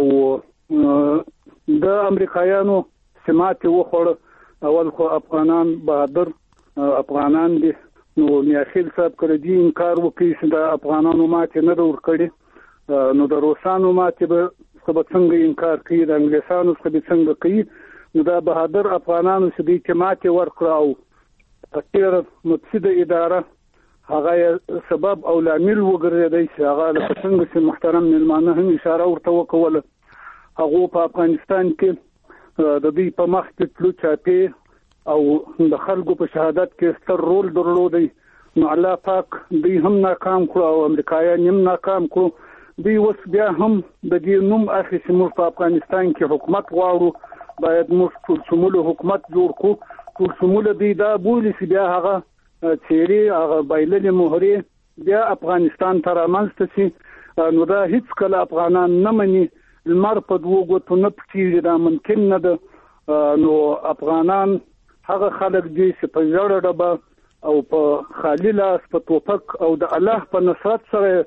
او د امریکایانو سمات وخوړ، اول خو افغانان بهادر افغانان دي. نو میاخیل صاحب کړه دي انکار وکړي چې د افغانانو ماته نه ورکړي، نو د روسانو ماته به څنګه انکار کوي، د انګلیسانو څنګه کوي. نو دا بهادر افغانانو چې د ماته ورکړه او تیر متحده اداره هغه سبب او لامل وګرځیدي چې هغه له څنګه چې محترم ملمانه هم اشاره ورته وکوله. هغه په افغانستان کې د دې په مخ کې تلو چاپی او د خلکو په شهادت کې ستر رول درلودي. نو الله پاک دوی هم ناکام کړو او امریکایان هم ناکام کړو. دوی اوس بیا هم د دې نوم اخی چې موږ په افغانستان کې حکومت غواړو، باید موږ ټول شموله حکومت جوړ کړو. ټول شموله دی دا بولی چې بیا هغه چیرې هغه بایللې مهرې بیا افغانستان ته رامنځته شي. نو دا هیڅ کله افغانان نه مني، لمر په دوه ګوتو نه پټېږي، دا ممکن نه ده. نو افغانان هغه خلک دي چې په زړه ډبه او په خالی لاس په توپک او د الله په نصرت سره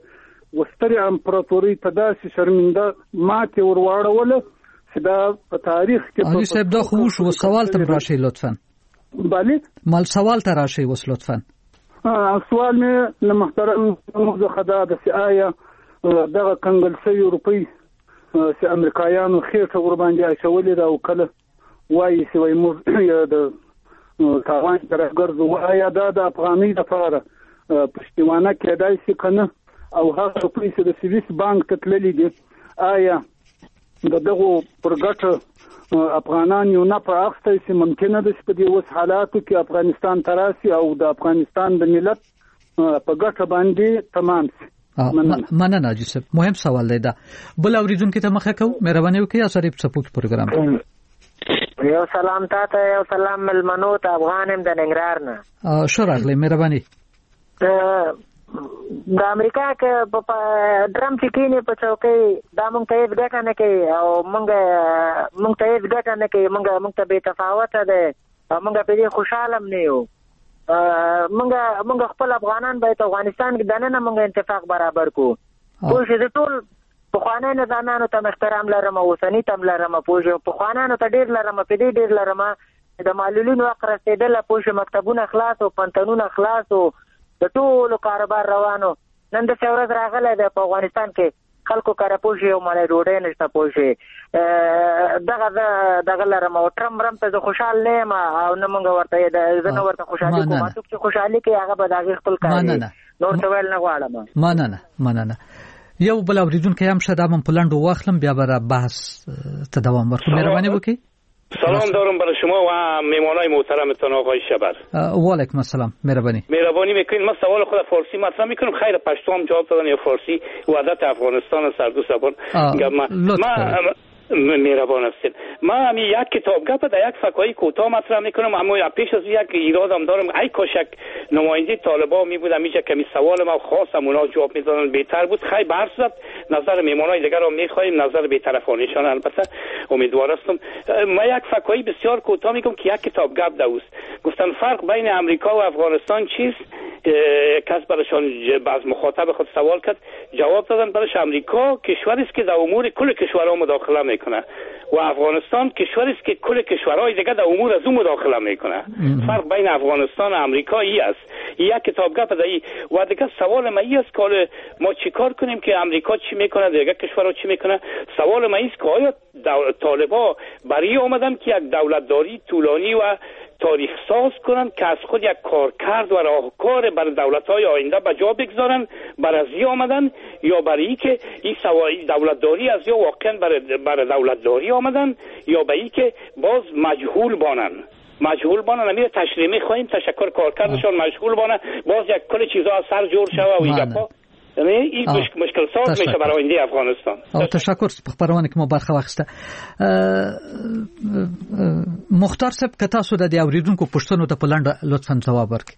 وستري امپراتوري په داسې شرمنده ماتې ورواړوله چې دا په تاریخ کې علي صاحب دا خو شو سوال ته راشي لطفا بله مال سوال ته راشي وس لطفا سوال مې لمحترم مخزخه دا د آیا دغه کنګل روپی چې امریکایانو خېټه ور باندې اچولې دا او کله وایي چې وایي موږ د تاوان طرفګرځو آیا دا د افغاني لپاره پښتیوانه کېدای شي کنه او هغه پیسې د سویس بانک ته تللې دي آیا دغه پرګټ افغانان یو نه په اخته چې ممکنه ده چې په دې وس حالاتو کې افغانستان تراسي او د افغانستان د ملت په ګټه باندې تمام شي مننه جوسف مهم سوال دی دا بل اوریدونکو ته مخه کو مهرباني وکړئ اسریب سپوک پروګرام یو سلام تاسو یو سلام ملمنو ته افغان هم د ننګرهار نه شورغله مهرباني د امریکا کې په ډرم چې کینې په چوکۍ دا مونږ ته هیڅ ګټه نه کوي او مونږ ته هیڅ ګټه نه کوي مونږ ته بې تفاوته دی او مونږ په دې خوشحاله هم نه یو مونږ خپل افغانان باید افغانستان کې دننه مونږ اتفاق برابر کو پوه شئ د ټول پخواني نظامانو ته احترام لرم اوسني ته هم لرم پوه شئ پخوانیانو ته ډېر لرم په دې ډېر لرم د معلولینو حق رسېدل پوه شئ مکتبونه خلاص او پوهنتونونه خلاص او د ټولو کاروبار روانو نن د ورځ راغلی دی په افغانستان کې خلکو کاره پوه شي او مالې ډوډۍ نشته پوه شي دغه لرم او ټرمپ رم ته زه خوشحال نه یم او نه مونږ ورته زه نه ورته خوشحالي کوم څوک چې خوشحالي کوي هغه به د هغې خپل کار نور څه ویل نه غواړم مننه یو بل اوریدونکی هم شته من په لنډو واخلم بیا به بحث ته دوام ورکړو مهرباني وکړئ سلام دارم برای شما و میمانای محترمتان آقای شبر. و علیکم السلام. مهربانی میکنید من سوال خود فارسی مطرح میکنم خیر پشتو هم جواب دادن یا فارسی وحدت افغانستان سردو سبان مهربان هستید. من یک کتاب گپ در یک فکایی کوتاه مطرح میکنم اما پیش از یک ایرادم دارم ای کاشک نماینده طالبان می بودم اینجا کمی سوالم او خاصم اونا جواب میدادن بهتر بود. خیلی بحث زد نظر میمونای دیگر رو میخوایم نظر بی‌طرفانه‌شان البته امیدوار هستم. من یک فکایی بسیار کوتاه میگم که یک کتاب گپ دوست گفتن فرق بین امریکا و افغانستان چیست؟ کس برایشان باز مخاطب خود سوال کرد جواب دادن برایش امریکا کشوری است که در امور کل کشورها مداخله میکنه و افغانستان کشوری است که کل کشورهای دیگه در امور از اون مداخله میکنه. فرق بین افغانستان و امریکا این است. یک کتاب گپ دایی و دیگه سوال من این است که ما چیکار کنیم که امریکا چی میکنه دیگه کشورها چی میکنه. سوال من این است که آیا طالبان برای آمدن که یک دولتداری طولانی و تاریخ ساز کنند که از خود یک کارکرد و راهکار برای دولت‌های آینده به جا بگذارن برای آمدن یا برای که این دولتداری از یا واقعا برای دولتداری آمدن یا برای که باز مجهول بانن امیر تشریح می‌خوایم تشکر کارکردشان مجهول بانن باز یک کل چیزا از سر جور شوه و این گپا این مشکل ساز میشه برای آینده افغانستان. تشکر خبرونه که ما برخه واخسته. مختار صاحب که تاسو د اوریدونکو پوښتنو ته په لنډه لطفا ځواب ورکړئ.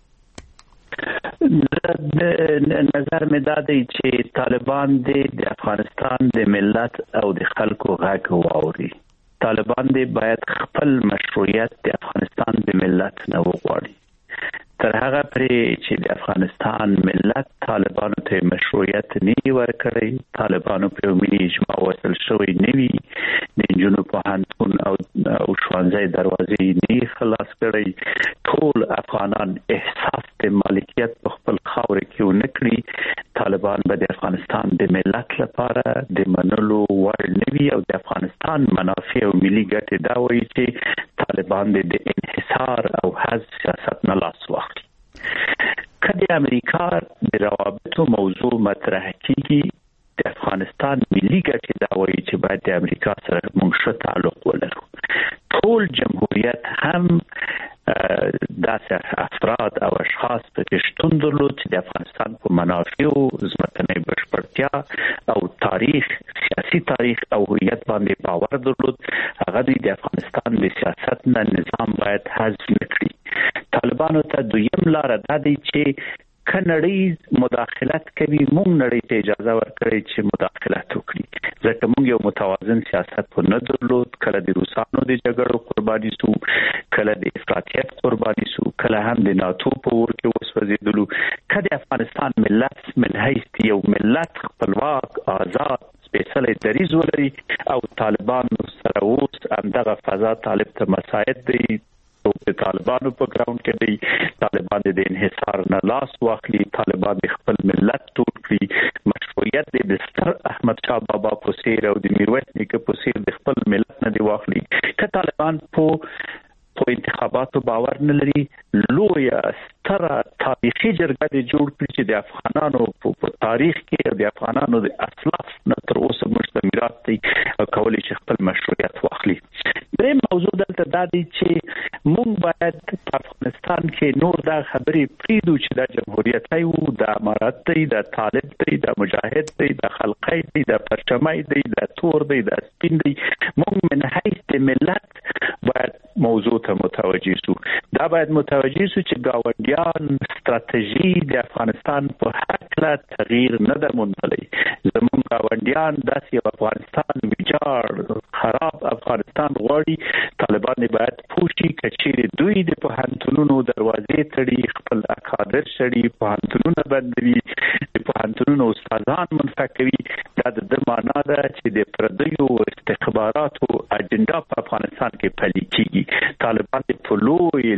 نظر مې دا دی چې طالبان د افغانستان د ملت او د خلکو غږ واوري. طالبان باید خپل مشروعیت د افغانستان د ملت نه وغواړي. تر هغه پرې چې د افغانستان ملت طالبانو ته مشروعیت نه ورکړي طالبانو په ملي اجماع وصل شوی نه وي د جنوب پوهنتون او ښوونځي دروازې نه خلاص کړي ټول افغانان احساس د مالکیت په خپل خاور کې ونکړي طالبان به د افغانستان د ملت لپاره د منلو وړ نه وي او د افغانستان منافع او ملي ګټې دا وایي چې طالبان د انحصار او حذف سیاست نه لاس واخلي. کله امریکا د روابطو موضوع مطرح کیږي د افغانستان ملي ګټې دا وایي چې باید د امریکا سره موږ ښه تعلق ولرو. ټول جمهوریت هم داسې افراد او اشخاص په کې شتون درلود چې د افغانستان په منافعو ځمکنۍ بشپړتیا او تاریخ سیاسي تاریخ او هویت باندې باور درلود. هغه د افغانستان د سیاست نه نظام باید حذف نکړي. طالبانو ته دویم لار دا دی چې کنړی مداخلت کوي موږ نړۍ ته اجازه ورکړي چې مداخلت وکړي ځکه موږ یو متوازن سیاست په نه درلود کله د روسانو د جګړو قرباني سو کله د افراطیت قرباني سو کله هم د ناتو په ور کې وسوځیدلو کله افغانستان ملت ملهیت یو ملت خپلواک آزاد سپیشلی دریز ولري او طالبان سره اوس همدغه فضا طالب ته مساعد دی د طالبانو په ګراوند کې دی طالبان د انحصار نه لاس واخلي طالبان د خپل ملت ټول کړي مشروعیت د ستر احمد شاه بابا په څیر او د میرویس نیکه په څیر د خپل ملت نه دی واخلي که طالبان په انتخاباتو باور نه لري لویه ستره تاریخي جرګه د جوړ کړي چې د افغانانو په تاریخ کې د افغانانو د اسلاف نه تر اوسه مستمرات دي کولای شي خپل مشروعیت واخلي. دریم موضوع دلته دا دی چې موږ باید په افغانستان کې نور دا خبرې پریږدو چې د جمهوریت دی د امارات دی د طالب دی د مجاهد دی د خلقی دی د پرچمای دی د تور دی د سپین دی موږ من حیث ملت باید موضوع ته متوجه شو. دا باید متوجه شو چې گاونډیان ستراتیژي د افغانستان په هکله تغییر نه ده موندلی. زموږ گاونډیان داسې یو افغانستان ویجاړ خراب افغانستان غواړي. طالبان باید پوه شي که چیرې دوی د پوهنتونونو دروازې تړي خپل اکادر شړي پوهنتونونه بندوي د پوهنتونونو استادان منفع کوي دا د معنا ده چې د پردیو استخباراتو اجنډا په افغانستان کې پلي کیږي. طالبان په لوی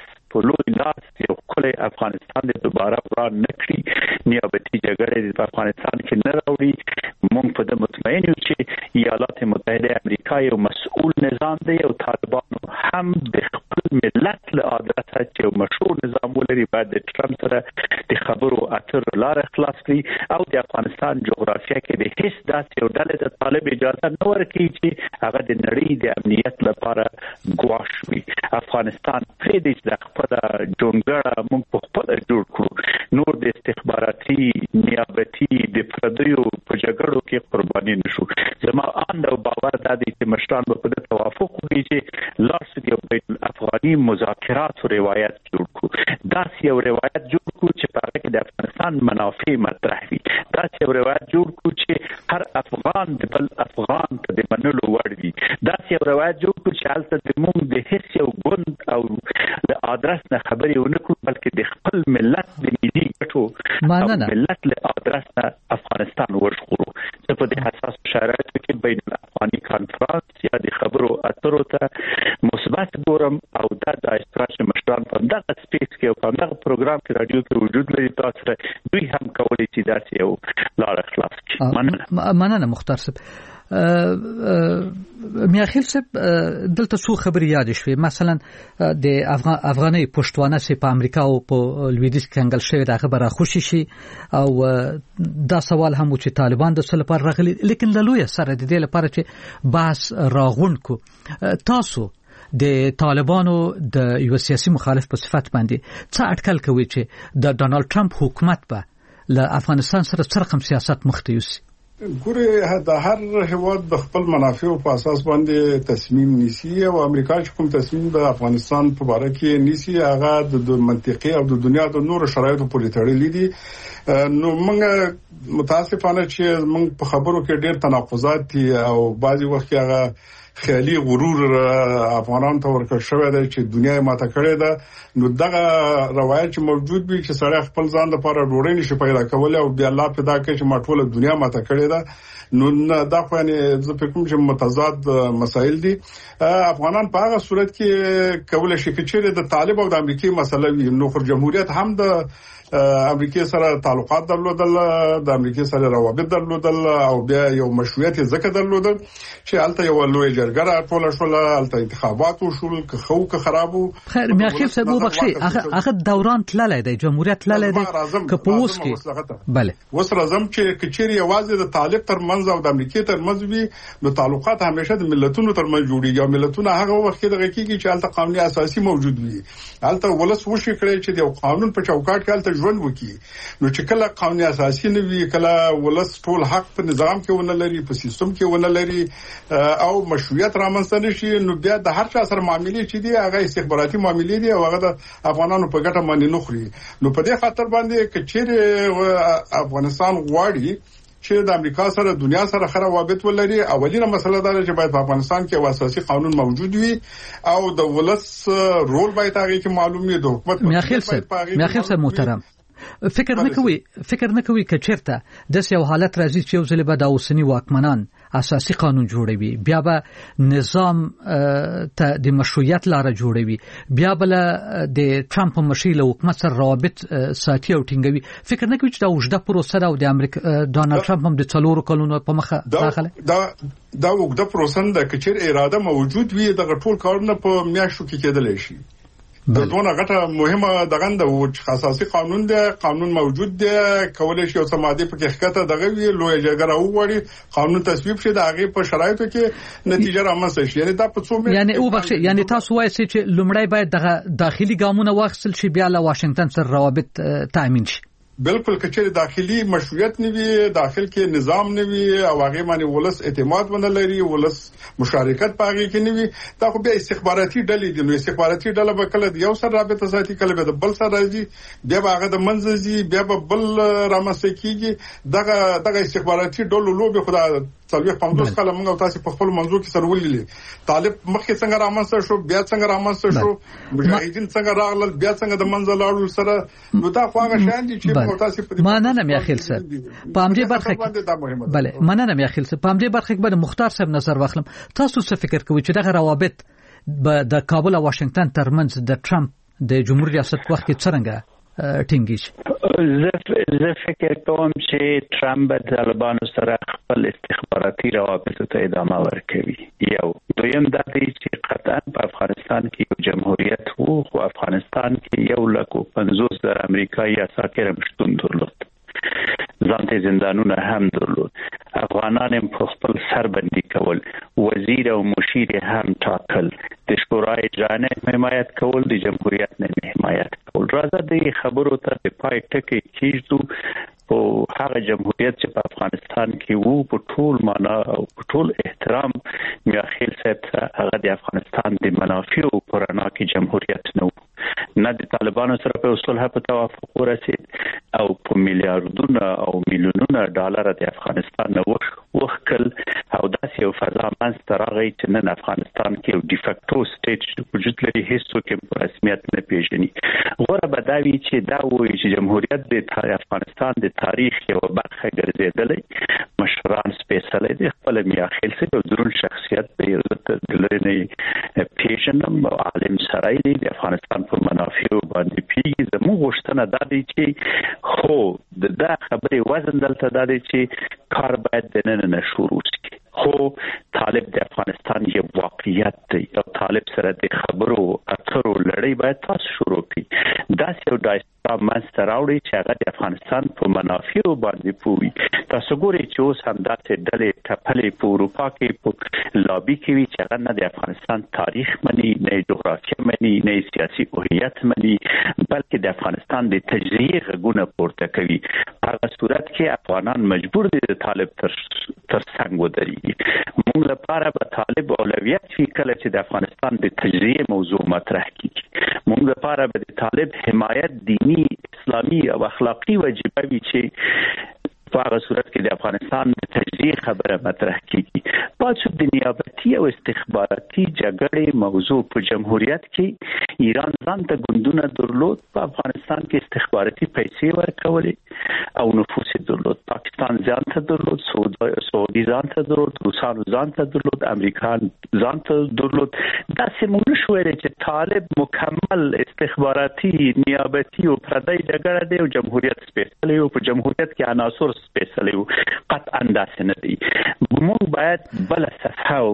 لاس یو کلی افغانستان د دوباره وران نکړي نیابتي جګړې په افغانستان کې نه راوړي. موږ په دې مطمئن یو چې ایالات متحده امریکا یو مسؤل نظام دی او طالبان هم د خپل ملت له ادرسه چې مشروع نظام ولري باید د ټرمپ سره د خبرو اترو لار خلاص کړي او د افغانستان جغرافیه کې د هیڅ داسې یو ډلې د طالب اجازه نه ورکړي چې هغه د نړۍ د امنیت لپاره ګواښ وي. افغانستان پرې د خپل جونګړه موږ په خپل جوړ کړو نور د استخباراتي نیابتي د پردیو په جګړو کې قرباني نشو. زما ان او باور دا دی چې مشران په دې توافق وکړي چې لارس یو بین الافغاني مذاکرات او روایت جوړ کړو. دا یو روایت جوړ کړو چې په هغه کې د افغانستان منافع مطرح وي. دا یو روایت جوړ کړو چې هر افغان د بل افغان ته د منلو وړ وي. دا یو روایت جوړ کړو چې حالت د موږ د هیڅ یو ګوند او د ادرس نه خبرې ونه کړو بلکې د خپل ملت د ملي ګټو ملت له ادرس نه افغانستان ورژغورو. زه په دې حساس شرایطو کې بین الافغاني کانفرنس یا د خبرو اترو ته مثبت ګورم او دا د استراتیژي مشران په دغه سپیس کې او په دغه پروګرام کې رادیو کې وجود لري تاسو سره دوی هم کولی شي داسې یو لار خلاص کړي. مننه مختار صاحب. میاخیل صاحب دلته څو خبرې یاد شوې مثلا د افغاني پښتوانه سي په امریکا او په لویدیځ کې انګل شوی دغه برا خوشي شي او دا سوال هم چې طالبان د څه لپاره راغلي لیکن لوی سره د دې لپاره چې بحث راغون کو تاسو د طالبانو د یو سیاسي مخالف په صفت باندې څه اټکل کوي چې د ډونالد ټرمپ حکومت به له افغانستان سره څه رقم سیاست مخ ته یوسي؟ ګوره د هر هیواد د خپل منافعو په اساس باندې تصمیم نیسي او امریکا چې کوم تصمیم د افغانستان په اړه کې نیسي هغه د منطقي او د دنیا د نورو شرایطو پورې تړلې دي. نو موږ متاسفانه چې موږ په خبرو کې ډېر تناقضات دي او بعضي وخت هغه خیالي غرور افغانان ته ورکړ شوی دی چې دنیا یې ماته کړې ده. نو دغه روایت چې موجود وي چې سړی خپل ځان لپاره ډوډۍ نشي پیدا کولی او بیا الله پیدا کوي چې ما ټوله دنیا ماته کړې ده. نو دا خو یعنی زه فکر کوم چې متضاد مسایل دي. افغانان په هغه صورت کې کولای شي چې د طالب او د امریکای مسله وي. نو خو جمهوریت هم د امریکای سره تعلقات درلودل د امریکای سره روابط درلودل او بیا یو مشروعیت ځکه درلودل چې الته یو لوی جرګه راټول شول الته انتخابات وشول که خو که خرابو. خیر میاخیل صاحب وبخشي هغه دوران تللی دی جمهوریت تللی دی که په اوس کې بله اوس راځم چې کچېری یوازې د طالب ترمنځ ترمنځ او د امریکای ترمنځ وي نو تعلقات همیشه د ملتونو ترمنځ جوړیږي او ملتونه هغه وخت کې دغه کېږي چې هلته قانوني اساسي موجود وي هلته ولس وشي کړی چې د قانون په چوکاټ کې هلته ژوند وکړي نو چې کله قانوني اساسي نه وي کله ولس ټول حق په نظام کې ونه لري په سیستم کې ونه لري او مشروعیت رامنځته نشي نو بیا د هر چا سره معاملې چې دي هغه استخباراتي معاملې دي او هغه د افغانانو په ګټه باندې نه خوري نو په دې خاطر باندې کچېره افغانستان غواړي چې د امریکا سره دنیا سره خره روابط ولري اولینه مسله دا چې باید په افغانستان کې اساسي قانون موجود وي او د ولس رول باید هغه کې معلوم وي د حکومت میاخیل صاحب محترم فکر نه کوي چې چیرته د یو حالت راځي چې یو ځل به د اوسنی واکمنان اساسي قانون جوړوي بیا به نظام ته د مشروعیت لاره جوړوي بیا بل د ټرمپ مشیل حکومت سره روابط ساتي او ټینګوي فکر نه کوي چې دا وجده پروسه ده او د امریکا ډونالد ټرمپ هم د 4 کلونو په مخه داخله دا وګړه پروسه ده چې اراده موجود وي د ټول کارونه په میاشتو کې کېدلی شي د دونه غټه مهمه دغه د اساسي قانون دی قانون موجود دی کولای شي او سمادي په کې حقیقت دغه وی لوی جګړه وغوړي قانون تصویب شي د هغه په شرایطو کې نتیجه رامنځته شي یعنی دا په څو یعنی او بخښه یعنی تاسو وایئ چې لومړی باید دغه داخلي ګامونه واخیستل شي بیا له واشنگټن سره روابط تامین شي بالکل کچې داخلي مشروعیت نه وي داخل کې نظام نه وي او هغه باندې ولس اعتماد ونه لري ولس مشارکت پاږي کې نه وي دا خو به استخباراتي ډلې دي نو استخباراتي ډله به کله یو سره رابطه ساتي کله به بل سره راځي بیا به هغه د منځي بیا به بل رامنځته کیږي دغه استخباراتي ډلو لوبي خدا څلوي 50 کاله موږ تاسو په خپل منځو کې سره ولې طالب مخکې څنګه رامنځته شو بیا څنګه رامنځته شو مجاهدین څنګه راغلل بیا څنګه د منځ لاړو سره نو دا خو هغه شان دي چې مننه میاخیل صاحب په همدې برخه کې بله مننه میاخیل صاحب په همدې برخه کې به مختار صاحب نظر واخلم تاسو څه فکر کوئ چې دغه روابط د کابل او واشنگټن ترمنځ د ټرمپ د جمهوریت ریاست وخت کې څنګه ټینګی شي زه فکر کوم چې ټرمپ د طالبانو سره خپل استخباراتي روابط ته ادامه ورکوي یو دویم دا دی چې قطعا په افغانستان کې یو جمهوریت وو خو افغانستان کې 150,000 امریکایي عساکر مشتون درلود ځانته زندانونه هم درلود افغانان هم په خپل سربندي کول وزیر او مشیر هم ټاکل د شورای اجرائیه حمایت کول د جمهوریت نه حمایت کول راځي د خبرو ته په پای ټکی کیږي او هغه جمهوریت چې په افغانستان کې وو په ټول معنا او په ټول احترام میاخیل صاحب هغه د افغانستان د منافعو پرانا کې جمهوریت نه نه د طالبانو سره په اصول په توافق ورسید او په میلیارډونه او میلیونونه ډالر د افغانستان نه وښکل او داسې یو فضا منځته راغی چې نن افغانستان کې یو ډیفکټو سټیټ وجود لري هیڅوک په رسمیت نه پیژني غوړه بداوی چې دا وایي چې جمهوریت د افغانستان د تاریخ یو برخه ګرځیدلې مشران سپیشل دي خپل میاخیل سره درون شخصیت په دلرنه پیژنم عالم سرای دی د افغانستان په منافعو باندې پیږي زموږ غوښتنه دا دی چې خو دا خبره وزن دلته دا دی چې کار باید د نن نه شروع شي خو طالب د افغانستان یو واقعیت دی او طالب سره د خبرو اترو لړۍ باید تاسو شروع کړئ دا یو دایستا ماستر راوړي چې هغه د افغانستان په منافعو باندې پوي تاسو ګورئ چې اوس هم داسې ډلې ټپلې په اروپا کې په لابي کې وي چې هغه نه د افغانستان تاریخ مني نه جغرافیه مني نه سیاسي هویت مني بلکې د افغانستان د تجزیه غږونه پورته کوي هغه صورت کې افغانان مجبور دي د طالب تر څنګ ودرېږي موږ لپاره به طالب اولویت وي کله چې د افغانستان د تجزیه موضوع مطرح کیږي موږ لپاره به د طالب حمایت دینی اسلامي او اخلاقی وجیبه وي چې په هغه صورت کې د افغانستان د تجزیه خبره مطرح کیږي پاتې د نیابتي او استخباراتي جګړې موضوع په جمهوریت کې ایران ځان ته ګوندونه درلود په افغانستان کې استخباراتي پیسې ورکولې او نفوذ درلود پاکستان ځان ته درلود سعودي ځان ته درلود روسانو ځان ته درلود امریکایان ځان ته درلود دا سیمون شو چې طالب مکمل استخباراتي نیابتي او پردی جګړه دی او جمهوریت سپیشل او په جمهوریت کې عناصر سپیشل قطعا داسې نه دي موږ باید بل صفحه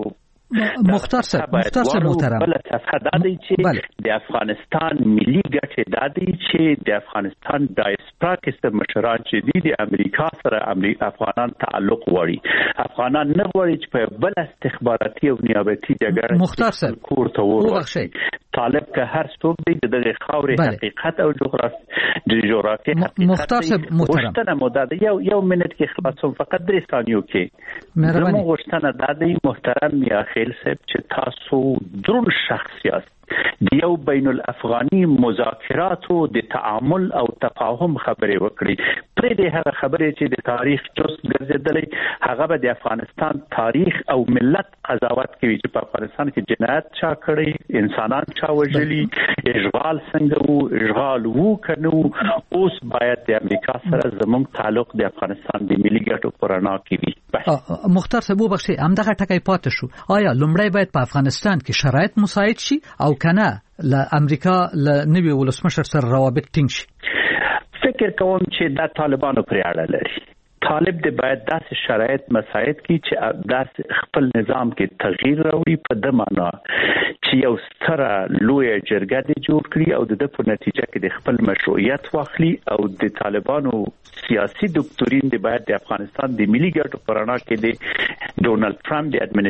مختار صاحب محترم بل صفحه د دې چې د افغانستان ملي ګټې د دې چې د افغانستان ډایسپورا کې مشران چې د امریکا سره افغانان تعلق غواړي افغانان نه غواړي چې په بل استخباراتي او نیابتي جګړه مختار صاحب کور ته ورشي طالب که هر څوک دی د خاورې حقیقت او جغرافي حقیقت مختار صاحب محترم غوښتنه مو د یو منټ کې خلاصوم فقط 3 ثانیو کې زموږ غوښتنه د دې محترم یا خیل صاحب چې تاسو درون شخصیت دیو بین الافغانی مذاکراتو د تعامل او تفاهم خبرې وکړي پرې د هغه خبرې چې د تاریخ جز ګرځېدلې هغه به د افغانستان تاریخ او ملت قضاوت کوي چې په افغانستان کې جنایت چا کړی انسانان چا وژلي اشغال څنګه وو اشغال وو کنو اوس باید د امریکا سره زموږ تعلق د افغانستان د ملي ګټو پر رڼا کې وي مختار صاحب وبخښئ همدغه ټکی پاتې شو آیا لومړی باید په افغانستان کې شرایط مساعد شي او کنه ل امریکا ل نوي ولسمشر سره روابط ټینګ شي فکر کوم چې د طالبانو پرې اړه لري طالب د باید داسې شرایط مساعد کی چې داسې خپل نظام کې تغییر راوړي په د معنا چې یو ستره لوی جرګه د جوړ کړي او د په نتیجه کې د خپل مشروعیت واخلي او د طالبانو سیاسي دکتورین د باید د افغانستان د ملي ګټو پر رڼا کې د ډونالد ټرمپ د